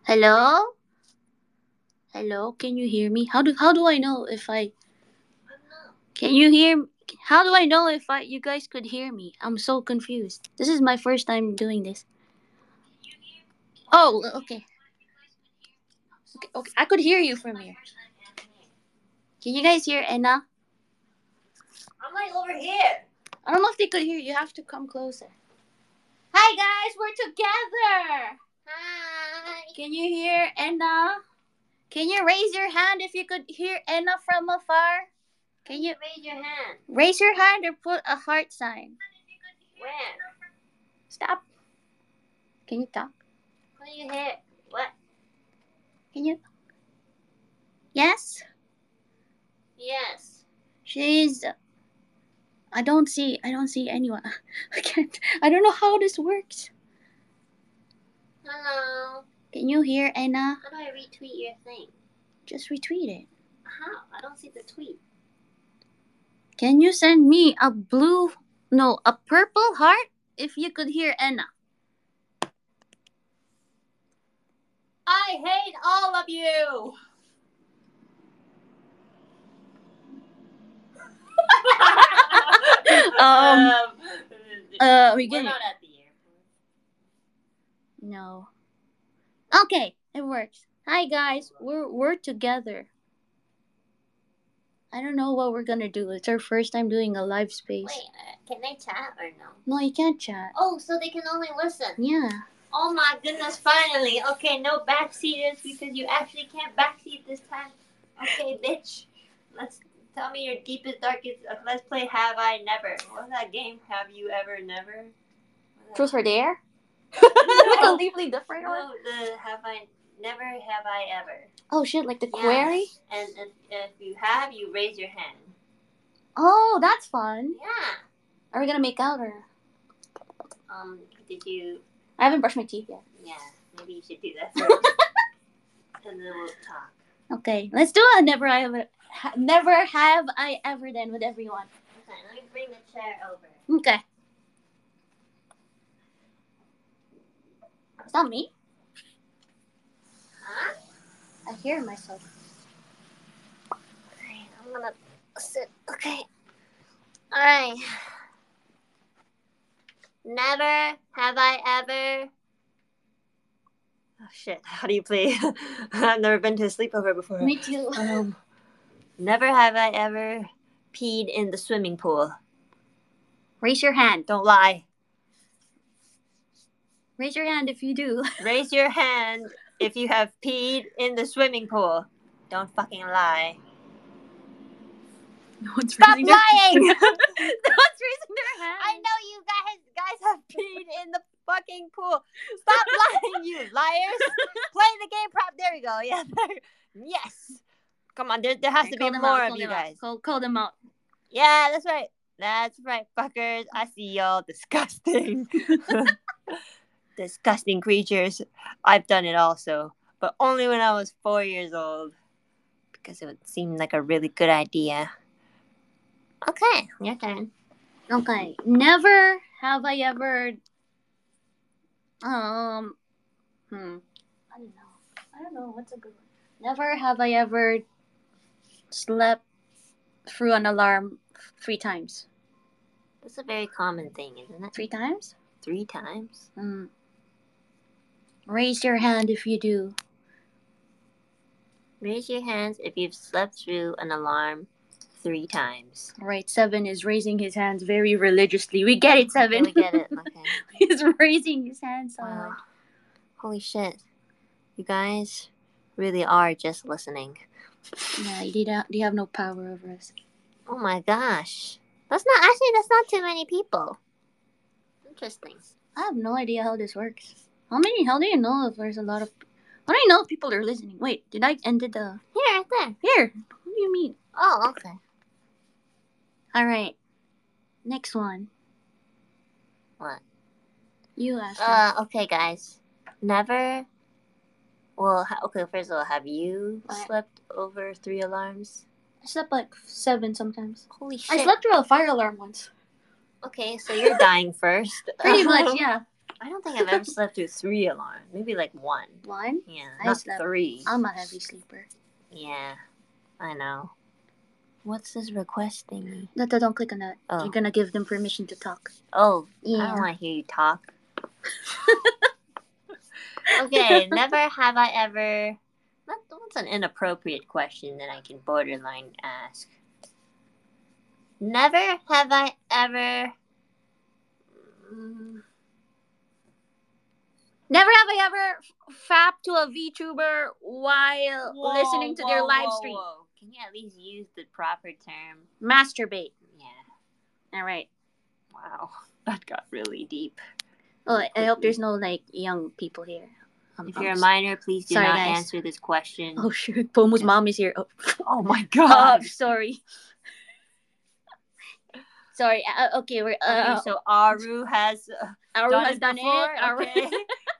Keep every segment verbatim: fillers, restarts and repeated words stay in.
Hello? Hello? Can you hear me? How do how do I know if I Can you hear How do I know if I you guys could hear me? I'm so confused. This is my first time doing this. Oh, okay. Okay, okay. I could hear you from here. Can you guys hear Anna? I'm like over here. I don't know if they could hear you. You have to come closer. Hi guys, we're together. Hi. Can you hear Anna? Can you raise your hand if you could hear Anna from afar? Can you Raise your hand. raise your hand or put a heart sign? Where? Stop. Can you talk? What do you hear? What? Can you? Yes? Yes. She's. I don't see. I don't see anyone. I can't. I don't know how this works. Hello. Can you hear Anna? How do I retweet your thing? Just retweet it. How? I don't see the tweet. Can you send me a blue, no, a purple heart if you could hear Anna? I hate all of you. um, uh, we We're get it. not at the airport. No. Okay, it works. Hi guys, we're we're together. I don't know what we're gonna do. It's our first time doing a live space. Wait, uh, can they chat or no? No, you can't chat. Oh, so they can only listen. Yeah. Oh my goodness, finally. Okay, no backseaters because you actually can't backseat this time. Okay, bitch. Let's tell me your deepest, darkest. Uh, let's play Have I Never. What's that game? Have you ever never? Truth or dare? No. Completely different one. No, the Have I Never, Have I Ever. Oh shit, like the Yeah. query? And if, if you have, you raise your hand. Oh, that's fun. Yeah. Are we gonna make out or? Um, did you? I haven't brushed my teeth yet. Yeah, maybe you should do that first. And then we'll talk. Okay, let's do a never I ever, ha- never have I ever then with everyone. Okay, let me bring the chair over. Okay. It's not me. Huh? I hear myself. Okay, I'm gonna sit. Okay. Alright. Never have I ever. Oh shit, how do you play? I've never been to a sleepover before. Me too. Um, never have I ever peed in the swimming pool. Raise your hand. Don't lie. Raise your hand if you do. Raise your hand if you have peed in the swimming pool. Don't fucking lie. No one's Stop raising their- lying! No one's raising their hand. I know you guys guys have peed in the fucking pool. Stop lying, you liars! Play the game prop. There we go. Yeah. Yes. Come on. There, there has Okay, to be call them more out, of call you them out. guys. Call, call them out. Yeah, that's right. That's right, fuckers. I see y'all. Disgusting. Disgusting creatures. I've done it also, but only when I was four years old, because it seemed like a really good idea. Okay, your turn. Okay. Never have I ever. Um. Hmm. I don't know. I don't know. What's a good one? Never have I ever slept through an alarm three times. That's a very common thing, isn't it? Three times? Three times? Hmm. Raise your hand if you do. Raise your hands if you've slept through an alarm three times. Alright, Seven is raising his hands very religiously. We get it, Seven. Okay, we get it. Okay. He's raising his hands so Wow. hard. Holy shit. You guys really are just listening. Yeah, they, don't, they have no power over us. Oh my gosh. That's not, actually, that's not too many people. Interesting. I have no idea how this works. How many? How do you know if there's a lot of? How do you know if people are listening? Wait, did I ended the? Here, right there. Here. What do you mean? Oh, okay. All right. Next one. What? You ask. Uh, okay, guys. Never. Well, ha- okay. First of all, have you What? slept over three alarms? I slept like seven sometimes. Holy shit! I slept through a fire alarm once. Okay, so you're dying first. Pretty much, yeah. I don't think I've ever slept through three alarms. Maybe like one. One? Yeah, I not slept- three. I'm a heavy sleeper. Yeah, I know. What's this request thingy? No, no, don't click on that. Oh. You're gonna give them permission to talk. Oh, I Yeah. don't want to hear you talk. Okay, never have I ever... That- That's an inappropriate question that I can borderline ask. Never have I ever... Mm, Never have I ever f- fapped to a VTuber while Whoa, listening to their whoa, live whoa, stream. whoa. Can you at least use the proper term? Masturbate. Yeah. All right. Wow. That got really deep. Oh, I, I hope there's no like young people here. Um, If um, you're a minor, please do sorry, not guys. answer this question. Oh shoot, Pomo's mom is here. Oh, Oh my oh god. sorry. Sorry. Uh, okay, we're. Uh, Okay, so Aru has uh, Aru done has it done before? it. Aru- Okay.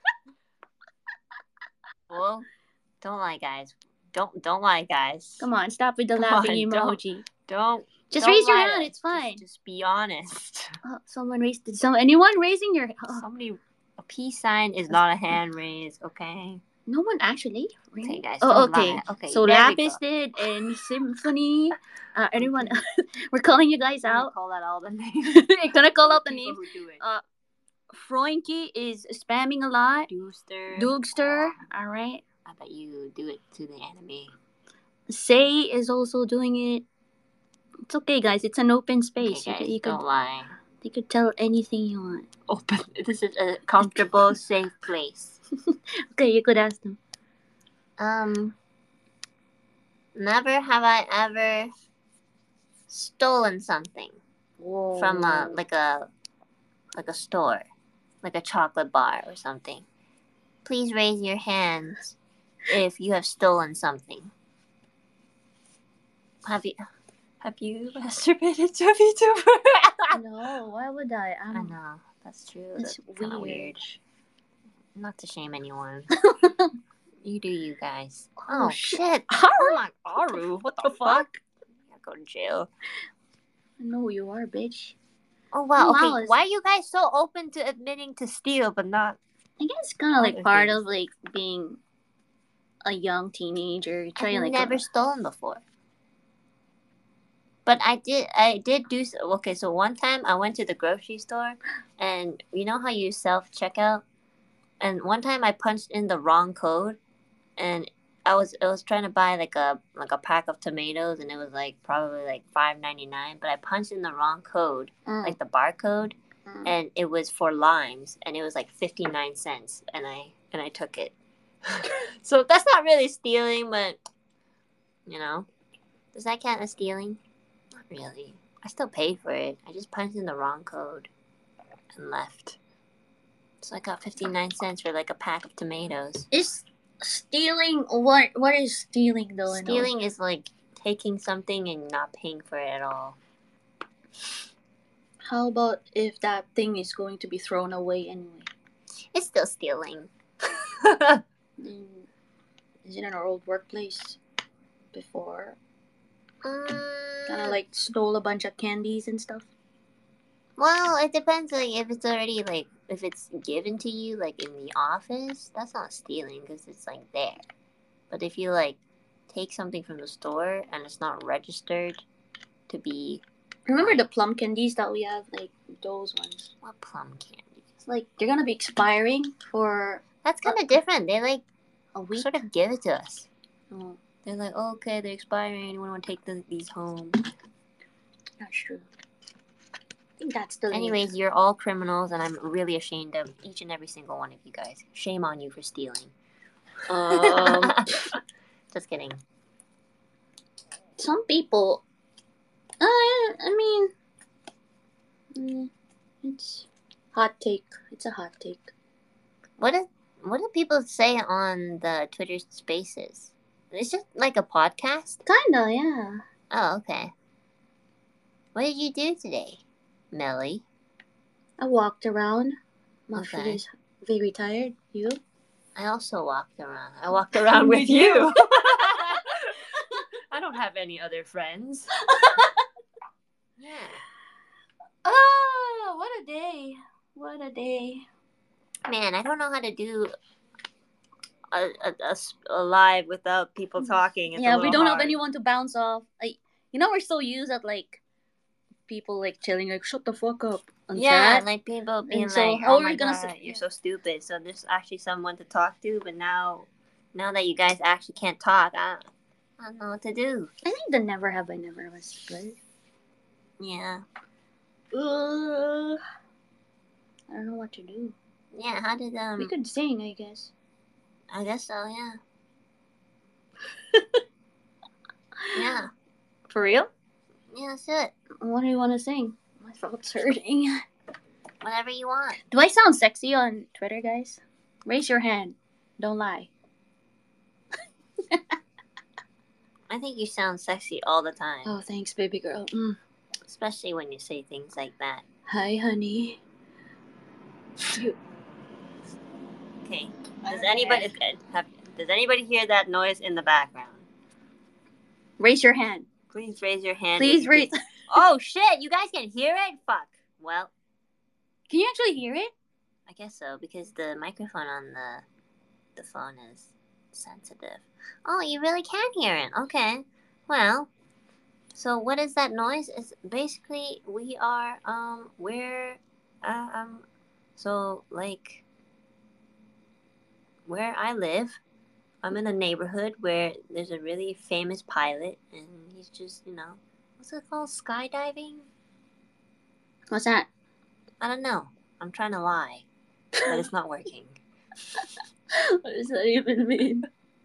Well, don't lie, guys. Don't don't lie, guys. Come on, stop with the Come laughing on, don't- emoji. Don't Just don't raise your lie hand. to- It's fine. Just, just be honest. Oh, someone raised. Did some anyone raising your? Oh, Somebody, a peace sign is not a hand raise, okay? no one actually. Really? Okay, guys. Oh, don't okay. lie. Okay. So there we Lapis go. did and Symphony. Uh, anyone? We're calling you guys I'm gonna out. call that all the names. We're gonna call out the People names. who do it. Uh, Froinky is spamming a lot. Doogster. Doogster. All right. I bet you do it to the enemy. Say is also doing it. It's okay, guys. It's an open space. Okay, guys, you, could, you don't could lie. you could tell anything you want. Open. This is a comfortable, safe place. Okay, you could ask them. Um, never have I ever stolen something Whoa. from a like a like a store, like a chocolate bar or something. Please raise your hands if you have stolen something. Have you have you masturbated to a VTuber? No, why would I? I I'm, know that's true. It's That's kind of weird. weird. Not to shame anyone. You do you guys. Oh, Oh, shit. shit. Aru? Oh my Aru. What the fuck? I gotta go to jail. I know you are, bitch. Oh wow. Oh, Okay. wow, it's- Why are you guys so open to admitting to steal but not? I guess it's kind of like Other part things. of like being a young teenager. I've Trying like never a- stolen before. But I did. I did do. So, okay. So one time I went to the grocery store, and you know how you self checkout, and one time I punched in the wrong code, and I was I was trying to buy like a like a pack of tomatoes, and it was like probably like five ninety nine. But I punched in the wrong code, Mm, like the barcode, mm. and it was for limes, and it was like fifty nine cents, and I and I took it. So that's not really stealing, but you know, does that count as stealing? Not really. I still paid for it. I just punched in the wrong code and left. So I got fifty nine cents for like a pack of tomatoes. Is stealing what? What is stealing though? I know? Stealing is like taking something and not paying for it at all. How about if that thing is going to be thrown away anyway? It's still stealing. Mm, is it in our old workplace before? Kind Uh, of like stole a bunch of candies and stuff. well, it depends. Like if it's already like if it's given to you like in the office, that's not stealing because it's like there. But if you like take something from the store and it's not registered to be Remember the plum candies that we have? Like those ones. what plum candy? It's like they're gonna be expiring for That's kind of different. They like a week. sort of give it to us. Oh, They're like, oh, okay, they're expiring. Anyone want to take the, these home? that's true. I think that's the Anyways, you're all criminals, and I'm really ashamed of each and every single one of you guys. Shame on you for stealing. Um, Just kidding. some people. Uh, I mean, mm, it's hot take. It's a hot take. What is what do people say on the Twitter Spaces? It's just like a podcast. Kinda, yeah. Oh, okay. What did you do today, Melly? I walked around. My Okay. feet is very tired. You? I also walked around. I walked around with you. I don't have any other friends. Yeah. Oh, what a day! What a day! Man, I don't know how to do a, a, a s- a live without people talking. It's a Yeah, we little don't have hard. anyone to bounce off. Like, you know, we're so used at like people like chilling, like shut the fuck up on Yeah, chat. like people being And so like, how "Oh are my we gonna god, sit- you're so stupid." So there's actually someone to talk to, but now, now that you guys actually can't talk, I, I don't know what to do. I think the Never Have I Never was good. Yeah. Uh, I don't know what to do. Yeah. How did um? We could sing, I guess. I guess so. Yeah. Yeah. For real? Yeah. That's it. What do you want to sing? My throat's hurting. Whatever you want. Do I sound sexy on Twitter, guys? Raise your hand. Don't lie. I think you sound sexy all the time. Oh, thanks, baby girl. Mm. Especially when you say things like that. Hi, honey. You. Okay. Does anybody have, does anybody hear that noise in the background? Raise your hand. Please raise your hand. Please you raise. Can... Oh shit! You guys can hear it. Fuck. Well. Can you actually hear it? I guess so because the microphone on the the phone is sensitive. Oh, you really can hear it. Okay. Well. So what is that noise? It's basically we are um we're uh, um so like where I live, I'm in a neighborhood where there's a really famous pilot and he's just, you know, what's it called? Skydiving? What's that? I don't know. I'm trying to lie, but it's not working. What does that even mean?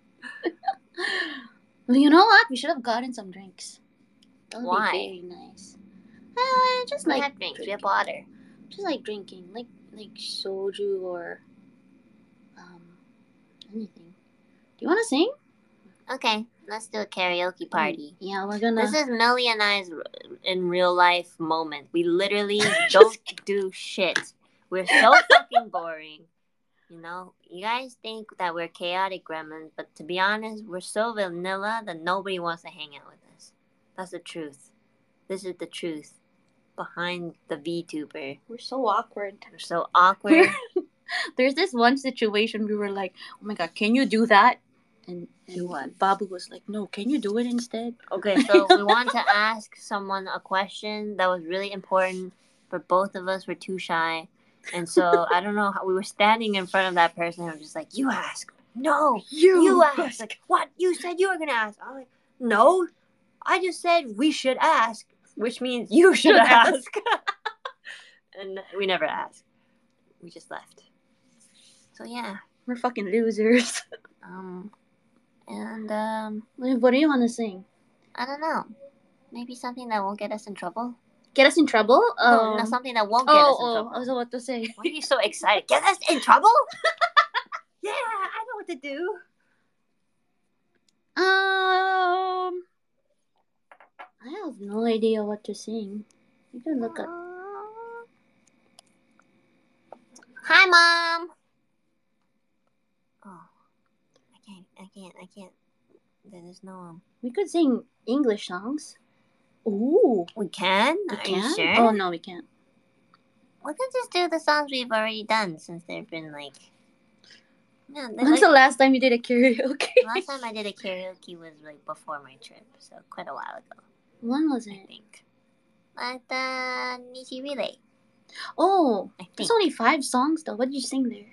Well, you know what? We should have gotten some drinks. That would Why? be very nice. Uh, just We like have drinks. We have drinking. water. Just like drinking, like like soju or um anything. Do you want to sing? Okay, let's do a karaoke party. Yeah, we're gonna. This is Millie and I's in real life moment. We literally don't do shit. We're so fucking boring. You know, you guys think that we're chaotic gremlins, but to be honest, we're so vanilla that nobody wants to hang out with us. That's the truth. This is the truth behind the VTuber. We're so awkward. We're so awkward. There's this one situation we were like, "Oh my god, can you do that?" And, and Do what? Babu was like, "No, can you do it instead?" Okay, so we want to ask someone a question that was really important, but both of us were too shy. And so I don't know how we were standing in front of that person and I'm just like, you ask. No, You, you ask. Like, what? You said you were gonna ask. I'm like, no. I just said we should ask, which means you should ask. And we never asked. We just left. So yeah. We're fucking losers. Um and um What do you want to sing? I don't know. Maybe something that won't get us in trouble. Get us in trouble? No, Um, no, something that won't get oh, us in oh, trouble. I was about to say. Why are you so excited? Get us in trouble? Yeah, I know what to do. Um, I have no idea what to sing. You can look up. Hi, Mom. Oh, I can't, I can't, I can't. There's no um. We could sing English songs. Ooh, We can? we Are can? you sure? Oh no, we can't. We could just do the songs we've already done since they've been like. Yeah, they're When's like, the last time you did a karaoke? last time I did a karaoke was like before my trip, so quite a while ago. When was I it? think. At the Nishi Relay. Oh, I think. there's only five songs though. What did you sing there?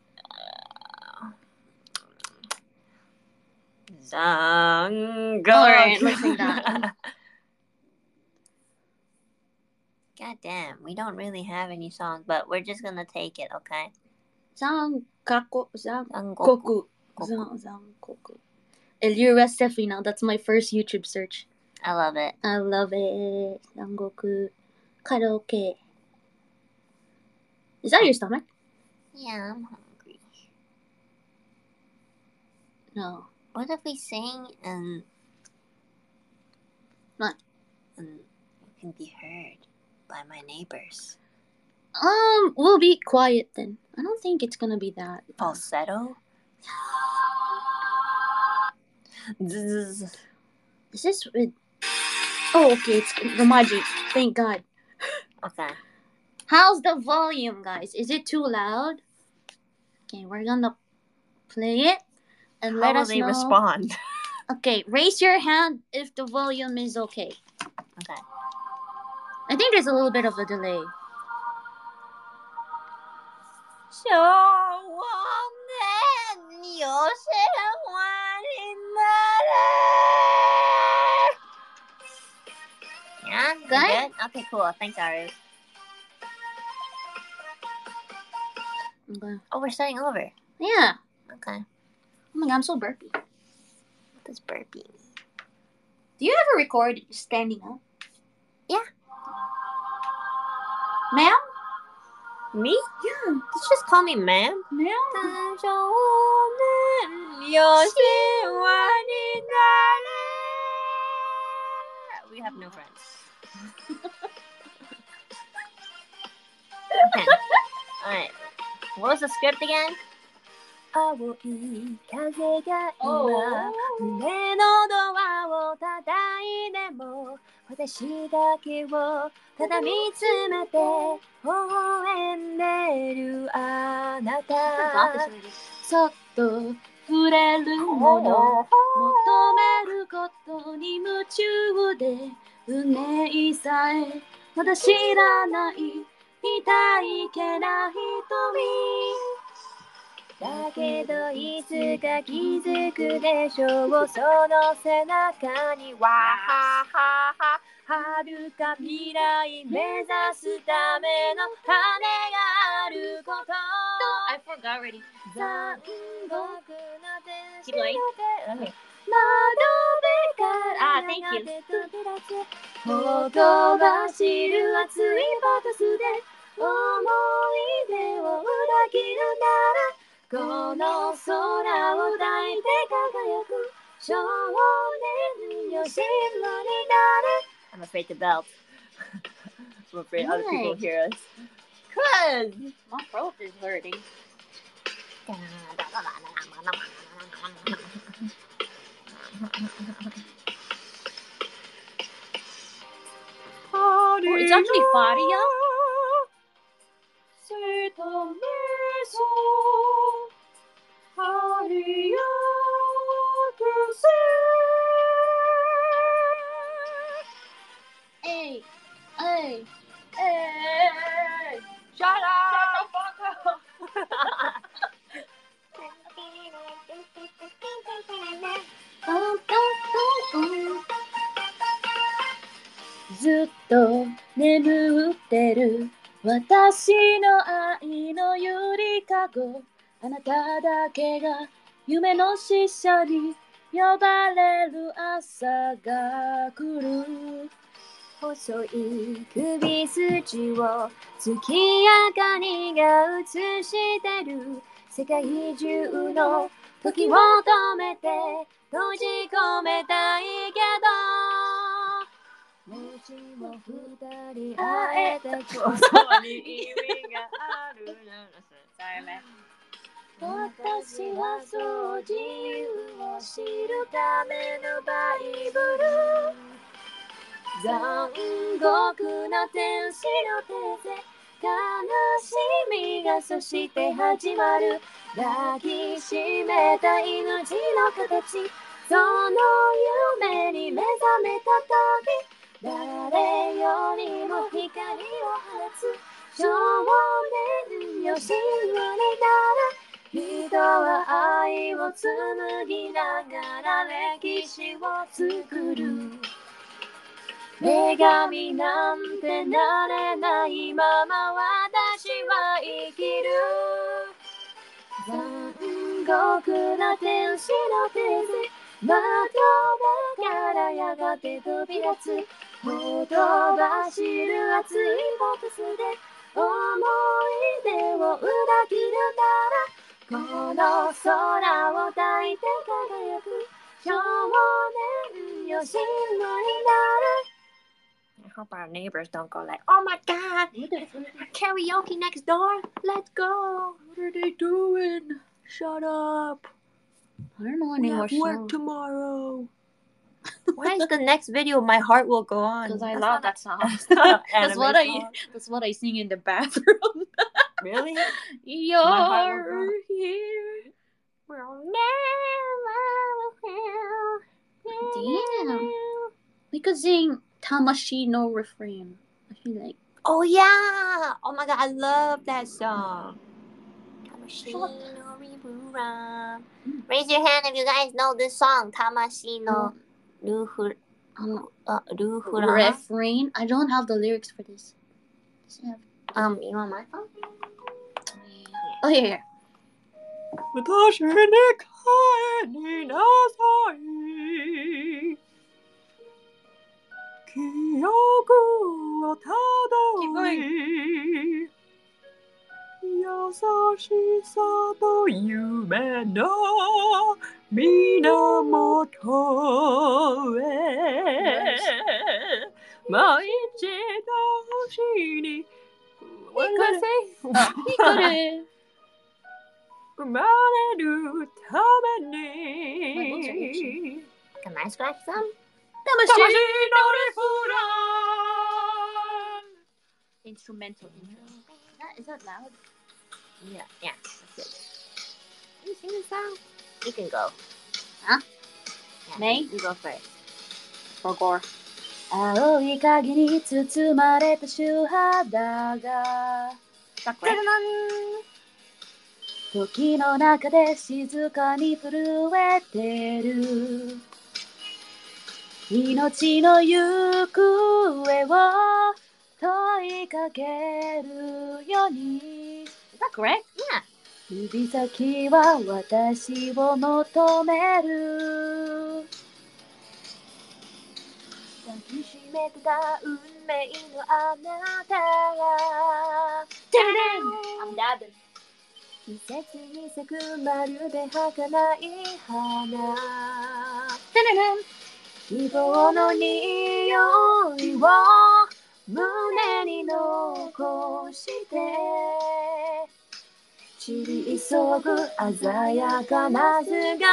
Zango. Alright, let's sing that. God damn, we don't really have any songs, but we're just gonna take it, okay? Zangaku. Zangoku. Zangoku. Zang- Zangoku. Elura Sefina. That's my first YouTube search. I love it. I love it. Zangoku. Karaoke. Is that your stomach? Yeah, I'm hungry. No. What if we sing and What? and we can be heard by my neighbors? Um, we'll be quiet then. I don't think it's gonna be that. Falsetto? Zzz. Is this with... Oh, okay, it's Romaji. Thank God. Okay. How's the volume, guys? Is it too loud? Okay, we're gonna play it and How let will us they know. respond? Okay, raise your hand if the volume is okay. Okay. I think there's a little bit of a delay. Yeah, you Good? good? Okay, cool. Thanks, Aru. Okay. Oh, we're starting over. Yeah. Okay. Oh my god, I'm so burpy. What does burpee mean? Do you ever record standing up? Yeah. Ma'am? Me? Yeah. Did you just call me ma'am? Ma'am? We have no friends. Okay. Alright. What was the script again? 青い風が今胸のドアを叩いても私だけをただ見つめて微笑んでるあなたそっと触れるもの求めることに夢中で運命さえまだ知らない痛いけな瞳だけどいつか気づくでしょうその背中にはははははるか未来目指すための羽があること I forgot already. 残酷な天使 Keep going. の手窓辺からやがて飛び出すほとばしる熱いバトスで思い出を裏切るならこの空を抱いて輝く少年よ神話になれ I'm afraid to belt. I'm afraid other people hear us. Cause My throat is hurting. Oh, it's actually Faria. Hey, hey, hey! Shut up! Shut the fuck up! ずっと眠ってる私の愛のゆりかごあなただけが夢の使者に呼ばれる朝が来る細い首筋を月明かりが映してる世界中の時を止めて閉じ込めたいけどもしも二人会えたことに意味があるなら私はそう自由を知るためのバイブル残酷な天使の手で悲しみがそして始まる抱きしめた命の形その夢に目覚めた時誰よりも光を放つ少年よ神話になる人は愛を紡ぎながら歴史を作る女神なんてなれないまま私は生きる残酷な天使の手で窓からやがて飛び立つほとばしる熱いボクスで思い出を裏切るならこの空を抱いて輝く少年よ神話になるI hope our neighbors don't go like, oh my god, karaoke next door, let's go. What are they doing? Shut up. I don't know We anymore. have work tomorrow. Why is the next video My Heart Will Go On? Because I That's love not that song. a- that's what I song. that's what I sing in the bathroom. Really? You're My heart will go. here. We'll never Damn. We could sing Tamashi no refrain. I feel like. Oh yeah! Oh my god, I love that song. Tamashi no Ribura. Raise your hand if you guys know this song. Tamashi no Ruhura. Um, Uh, Ruhura. refrain. I don't have the lyrics for this. Does it have- Um, you want my phone? Oh yeah, yeah. 私に帰りなさい記憶をたどり優しさと夢の源へもう一度星に What did I say? Hikare. 生まれるために Can I scratch some? Tamashi no Instrumental intro. Is that, is that loud? Yeah, yeah, that's it. Can you sing this song? You can go. Huh? Yeah, Me? You go first. For gore. 青い影に包まれた周肌が 時の中で静かに震えてる命の行方を問いかけるように Is that correct? Yeah. 指先は私を求める抱きしめてた運命のあなたが I'm dabbing 季節に咲くまるで儚い花希望の匂いを胸に残して散り急ぐ鮮やかな姿で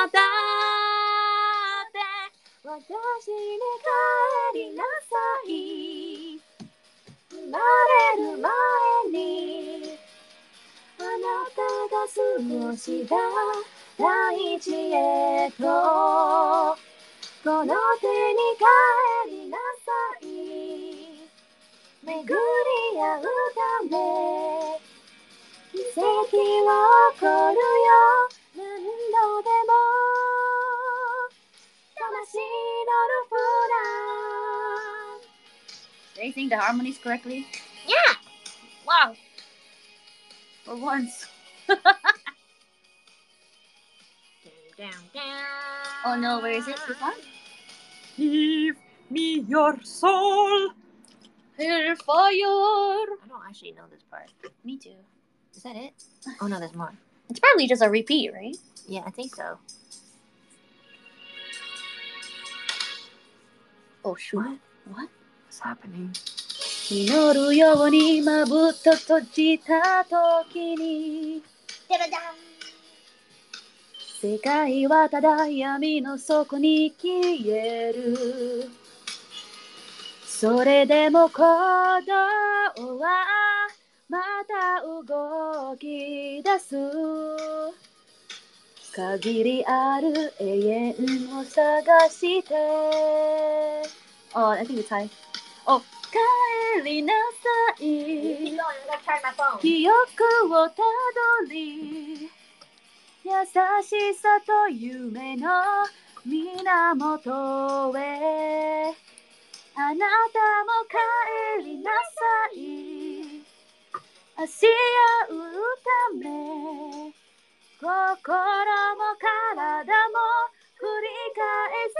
私に帰りなさい生まれる前にあなたが過ごした大地へとこの手に帰りなさい巡り合うため奇跡は起こるよ何度でも魂のルフラン Did I sing the harmonies correctly? Yeah. Wow. For once. Down, down. Oh no, where is it? This one? Give me your soul. Here for your. I don't actually know this part. Me too. Is that it? Oh no, there's more. It's probably just a repeat, right? Yeah, I think so. Oh shoot. What? What? What's happening? 祈るようにまぶた閉じた時に世界はただ闇の底に消えるそれでも鼓動はまた動き出す限りある永遠を探して Oh, I think it's high. Oh, 帰りなさい記憶をたどり優しさと夢の源へあなたも帰りなさい足合うため心も体も繰り返す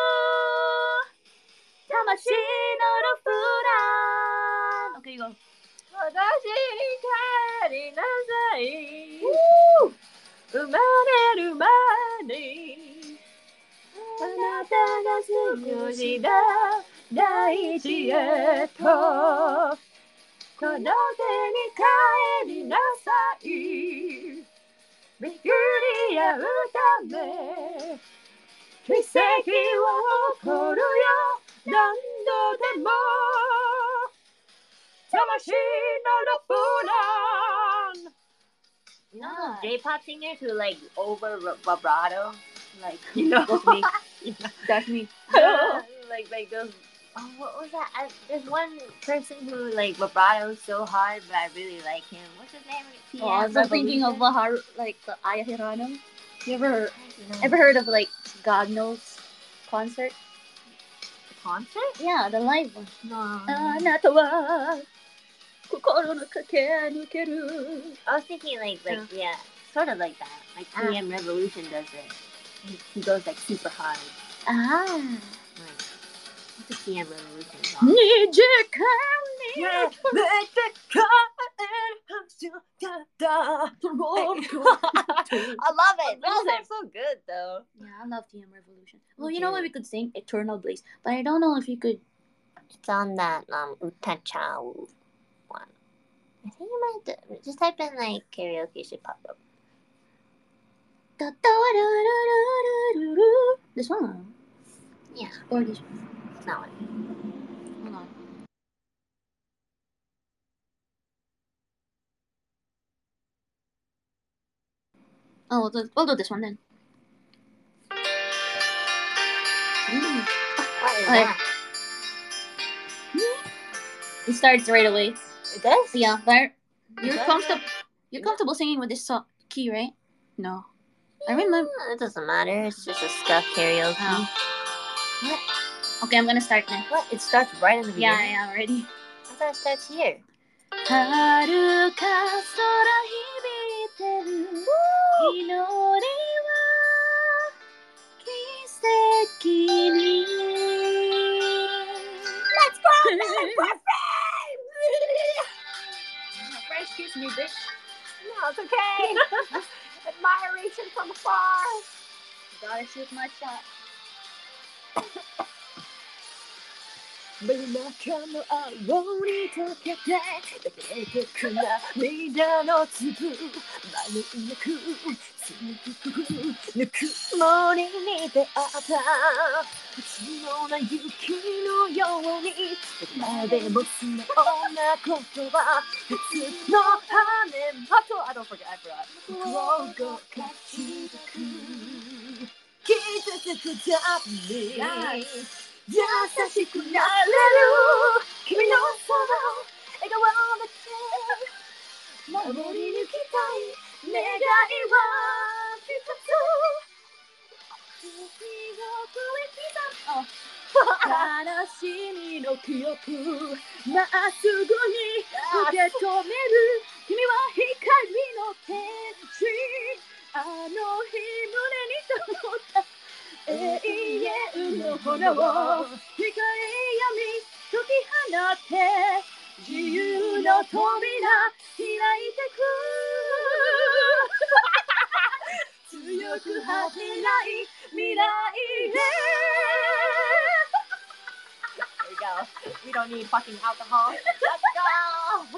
魂のルフラン OK, you go 私に帰りなさい生まれる前にあなたが過ごした大地へとこの手に帰りなさい巡り合うため奇跡は起こるよ何度でも魂のルフラン J-pop singers who like over vibrato, like you know. That's me. That's me. Yeah, like like those. Oh, what was that? I, there's one person who like vibrato so hard, but I really like him. What's his name? Oh, I was thinking of Bahar, like the Aya Hirano. You ever ever heard of like God Knows concert? The concert? Yeah, the live one. No. あなたは心の駆け抜ける I was thinking like like yeah, sort of like that. Like Ah. T M Revolution does it. He, he goes like super hard. ああ Like, what's the T M Revolution song? にじかに Yeah, let the car I love it. That sounds so good though. Yeah, I love T M Revolution. Well, you know what we could sing? Eternal Blaze. But I don't know if you could. It's on that um Utachao one. I think you might do, just type in like karaoke should pop up. This one? Yeah. Or this one? That one. Hold on. Oh, we'll do, we'll do this one then. Mm. What is Okay. that? It starts right away. It does? Yeah, but you're does? comfortable. You're comfortable singing with this so- key, right? No. I remember. It doesn't matter. It's just a stuff karaoke. Oh. What? Okay, I'm gonna start now. What? It starts right in the beginning? Yeah, yeah, ready. I thought it starts here. 遥か空響いてる祈りは奇跡に Let's go! Fresh kiss me, bitch. No, it's okay. Admiration from afar. Gotta shoot my shot. 真夜中の青に溶けて出てく涙の粒迷いなく強くぬくもりに出会った血のな雪のように誰でも素直な言葉普通の羽まと I don't forget I forgot 動かしてく傷つくたびに優しくなれる君のその笑顔だけ守り抜きたい願いは一つ悲しみの記憶まっすぐに受け止める君は光の天使あの日胸に灯った永遠の炎を光闇解き放って自由の扉開いてく強く果てない未来へ There you go. We don't need fucking alcohol. Let's go!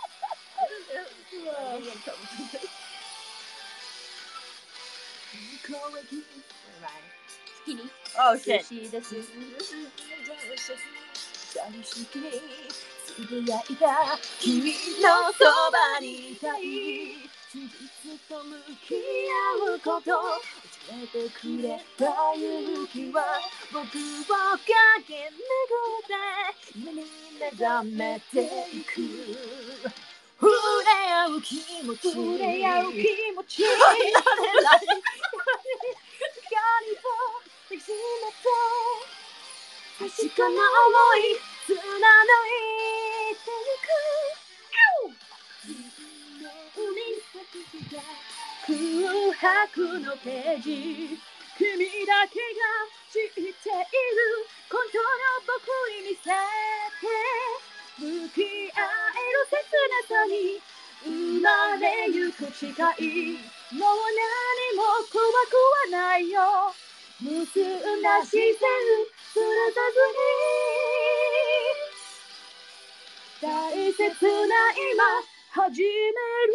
Skinny. Oh shit. つぶやいた君のそばにいたい事実と向き合うこと教えてくれた勇気は僕を駆け巡って夢に目覚めていく触れ合う気持ち触れ合う気持ち光を抱きしめて確かな想い貫いてゆく空白のページ君だけが知っている本当の僕に見せて向き合える切なさに生まれゆく誓いもう何も怖くはないよ結んだ視線すらさずに大切な今始める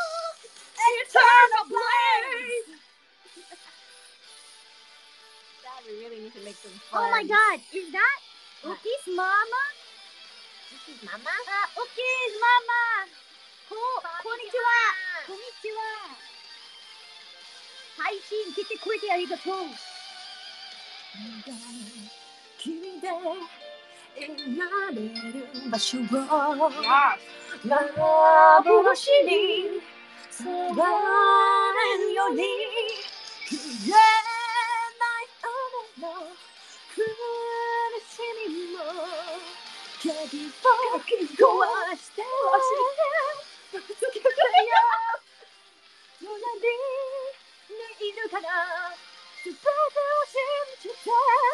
That We really need to make some fun. Oh my god, is that Uki's mama? This is Mama? Uh, Uki's mama! Ko, konnichiwa! Konnichiwa! 配信来てくれてありがとう。君でいられる場所を幻にさられるように消えない雨の苦しみも鍵を壊して忘れてつけてよ隣にいるから全てを信じて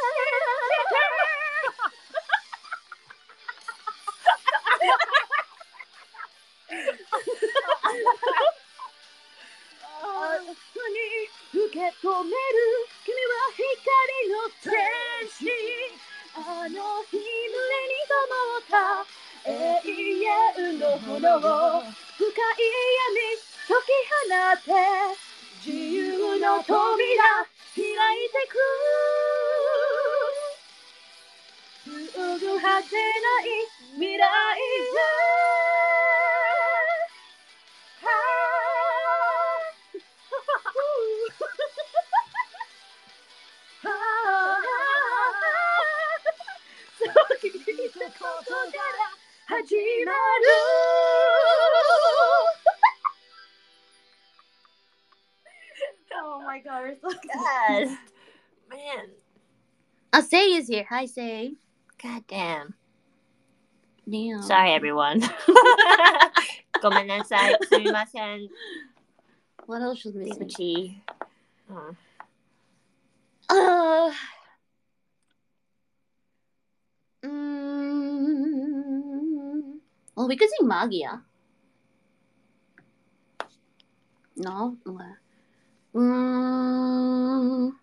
受け止める君は光の天使あの日胸に灯った永遠の炎を深い闇解き放って自由の扉開いてくすぐ果てない未来へそう聞いたことから始まるOh my god, we're so God. Man. Uh, Say is here. Hi, Say. God damn. Damn. Sorry, everyone. ごめんなさい。すみません。 What else was 出 missing? 口。うん。 Uh. Mm, well, we could sing Magia. No? What? Mm,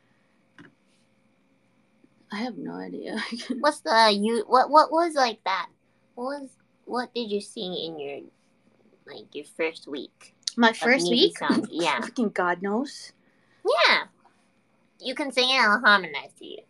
I have no idea. What's the you? What what was like that? What was what did you sing in your like your first week? My of first Newbie week? songs? Yeah, Fucking God knows. yeah. You can sing it. I'll harmonize to you.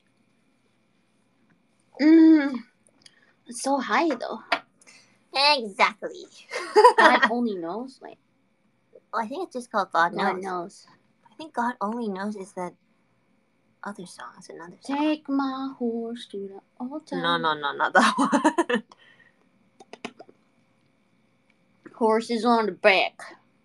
Mm, it's so high though. Exactly. God only knows. Like Oh, I think it's just called God Knows. God knows. I think God Only Knows is that other song. It's another song. Take my horse to the altar. No, no, no, not that one. Horse is on the back.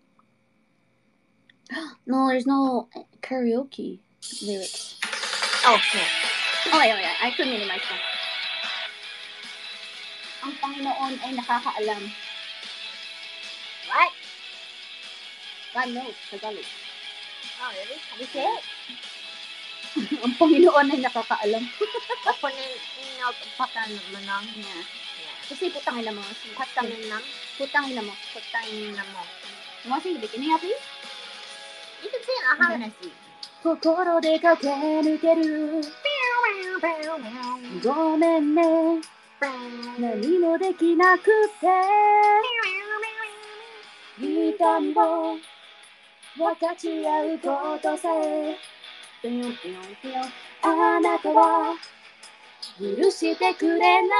No, there's no karaoke lyrics. Okay. Oh, yeah, yeah. I couldn't minimize that. Ang Panginoon ay nakakaalam. What? God knows. Tagalog. Oh, really? How do you say it? Ang Panginoon ay nakakaalam. Kapunin, ino, patan, manang. Yeah. Yeah. Kasi putangin na mo. Patamin nam. Putangin na mo. Patamin na mo. You want to sing the beginning, please? You can sing. I'll harmonize you. 心で駆け抜けるごめんね何もできなくて痛みを分かち合うことさえぴょんぴょんぴょんあなたは許してくれない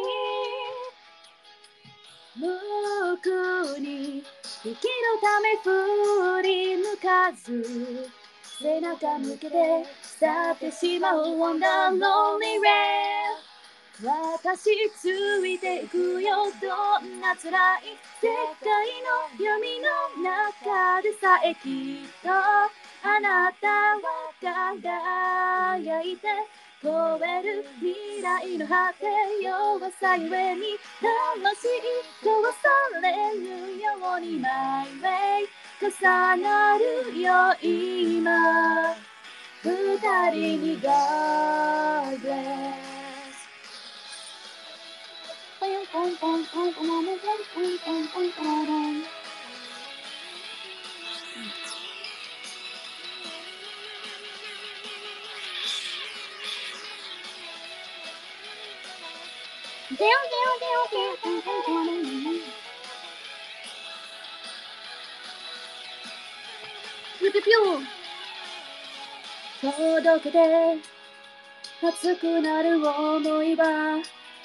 向くに息のため振り向かず背中向けて去ってしまう on the lonely rail 私ついていくよどんな辛い世界の闇の中でさえきっとあなたは輝いて飛べる未来の果て弱さゆえに魂壊されるように My way 重なるよ今二人に God bless ポンポンポンポンポンポンポンポンポンポンピュピュピュ届けて熱くなる想いは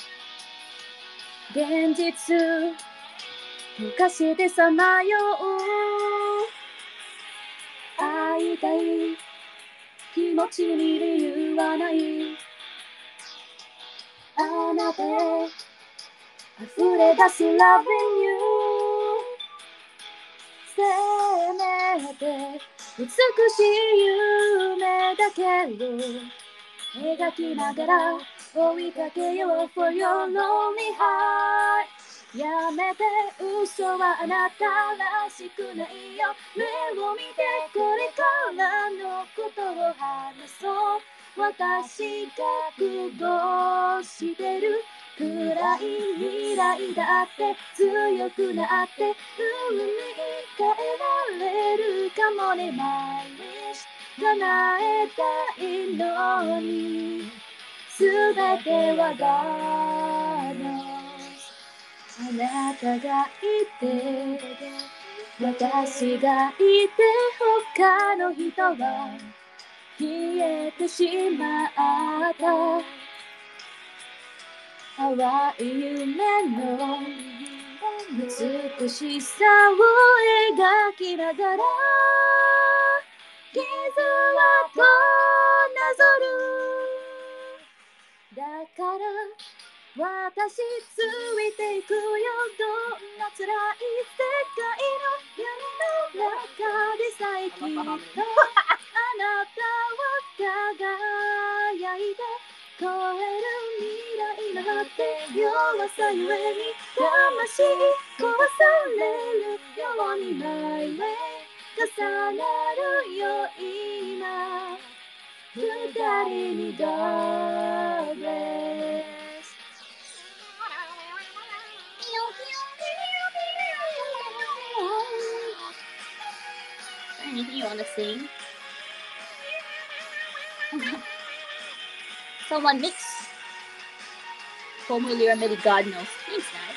現実溶かしてさまよう会いたい気持ちに理由はないあなたへ溢れ出す Loving you せめて美しい夢だけを描きながら追いかけよう For your lonely heart やめて嘘はあなたらしくないよ目を見てこれからのことを話そう私覚悟してる暗い未来だって強くなって海に帰られるかもね毎日叶えたいのに全てはガのあなたがいて私がいて他の人は消えてしまった淡い夢の美しさを描きながら傷跡なぞるだから私ついていくよどんな辛い世界の闇の中でさえきっとあなたは輝いて超える未来なんて弱さゆえに魂壊されるように My way 重なるよ今二人に God bless Anything you want to sing? Someone mix. Formally remedy, God knows. Thanks, guys.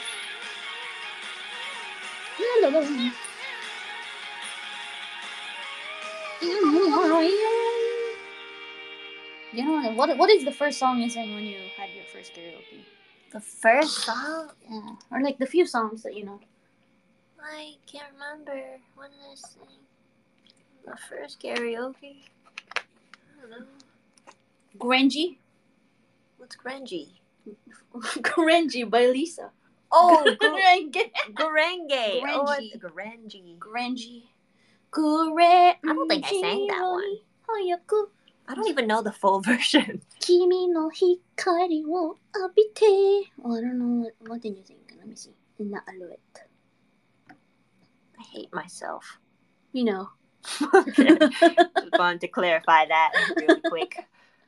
You know what? What is the first song you sang when you had your first karaoke? The first song? Yeah, or like the few songs that you know. I can't remember. When did I sing? The first karaoke? I don't know. Grenji? What's Grenji? Grenji by Lisa. Oh, Grenji. Gurenge. Oh, Grenji. it's Grenji. Grenji. Gure. I don't think I sang that one. Hayaku. I don't even know the full version. Kimi no hikari wo abite. Oh, I don't know. What, what did you think? Let me see. In the alouette. I hate myself. You know. Just wanted to clarify that really quick.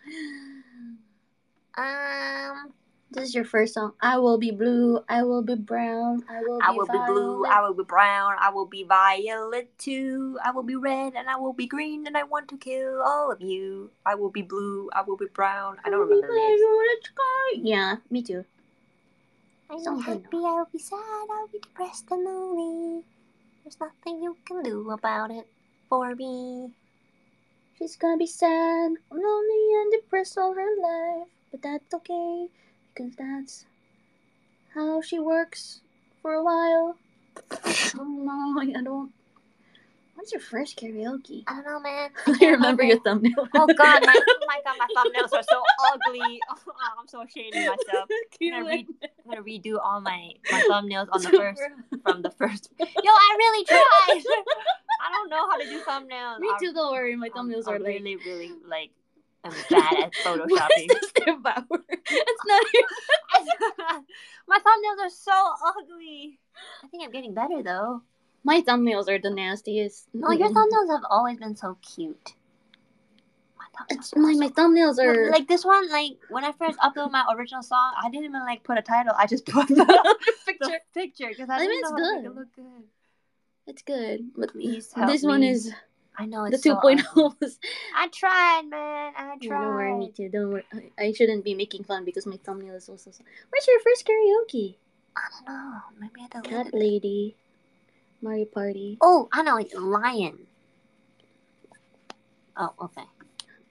Um, this is your first song. I will be blue. I will be brown. I will be I will violet. be blue. I will be brown. I will be violet too. I will be red and I will be green and I want to kill all of you. I will be blue. I will be brown. I don't remember this. Yeah, me too. I will be happy. I will be sad. I will be depressed and lonely. There's nothing you can do about it for me. She's gonna be sad, lonely, and depressed all her life. But that's okay, because that's how she works for a while. Oh no, I don't. What's your first karaoke? I don't know, man. I can't remember your thumbnail. Oh god, my, oh my god, my thumbnails are so ugly. Oh, I'm so ashamed of myself. I'm gonna, re- I'm gonna redo all my, my thumbnails on the first from the first. Yo, I really tried. I don't know how to do thumbnails. Me too. Don't worry, my thumbnails I'm, are I'm like really, really like. I'm bad at photoshopping. What is this, their power? It's not your. My thumbnails are so ugly. I think I'm getting better though. My thumbnails are the nastiest. No, your thumbnails have always been so cute. My thumbnails, it's, my, so my thumbnails are no, like this one. Like when I first uploaded my original song, I didn't even like put a title. I just put the picture, the picture because I, I didn't mean, know how to make it look good. It's good, but please help this me. one is. I know it's the two point oh. So I tried, man. I tried. Yeah, don't worry, me too. Don't worry. I, I shouldn't be making fun because my thumbnail is also. So... Where's your first karaoke? I don't know. Maybe I deleted Cat Lady. Mario Party. Oh, I know. It's Lion. Oh, okay.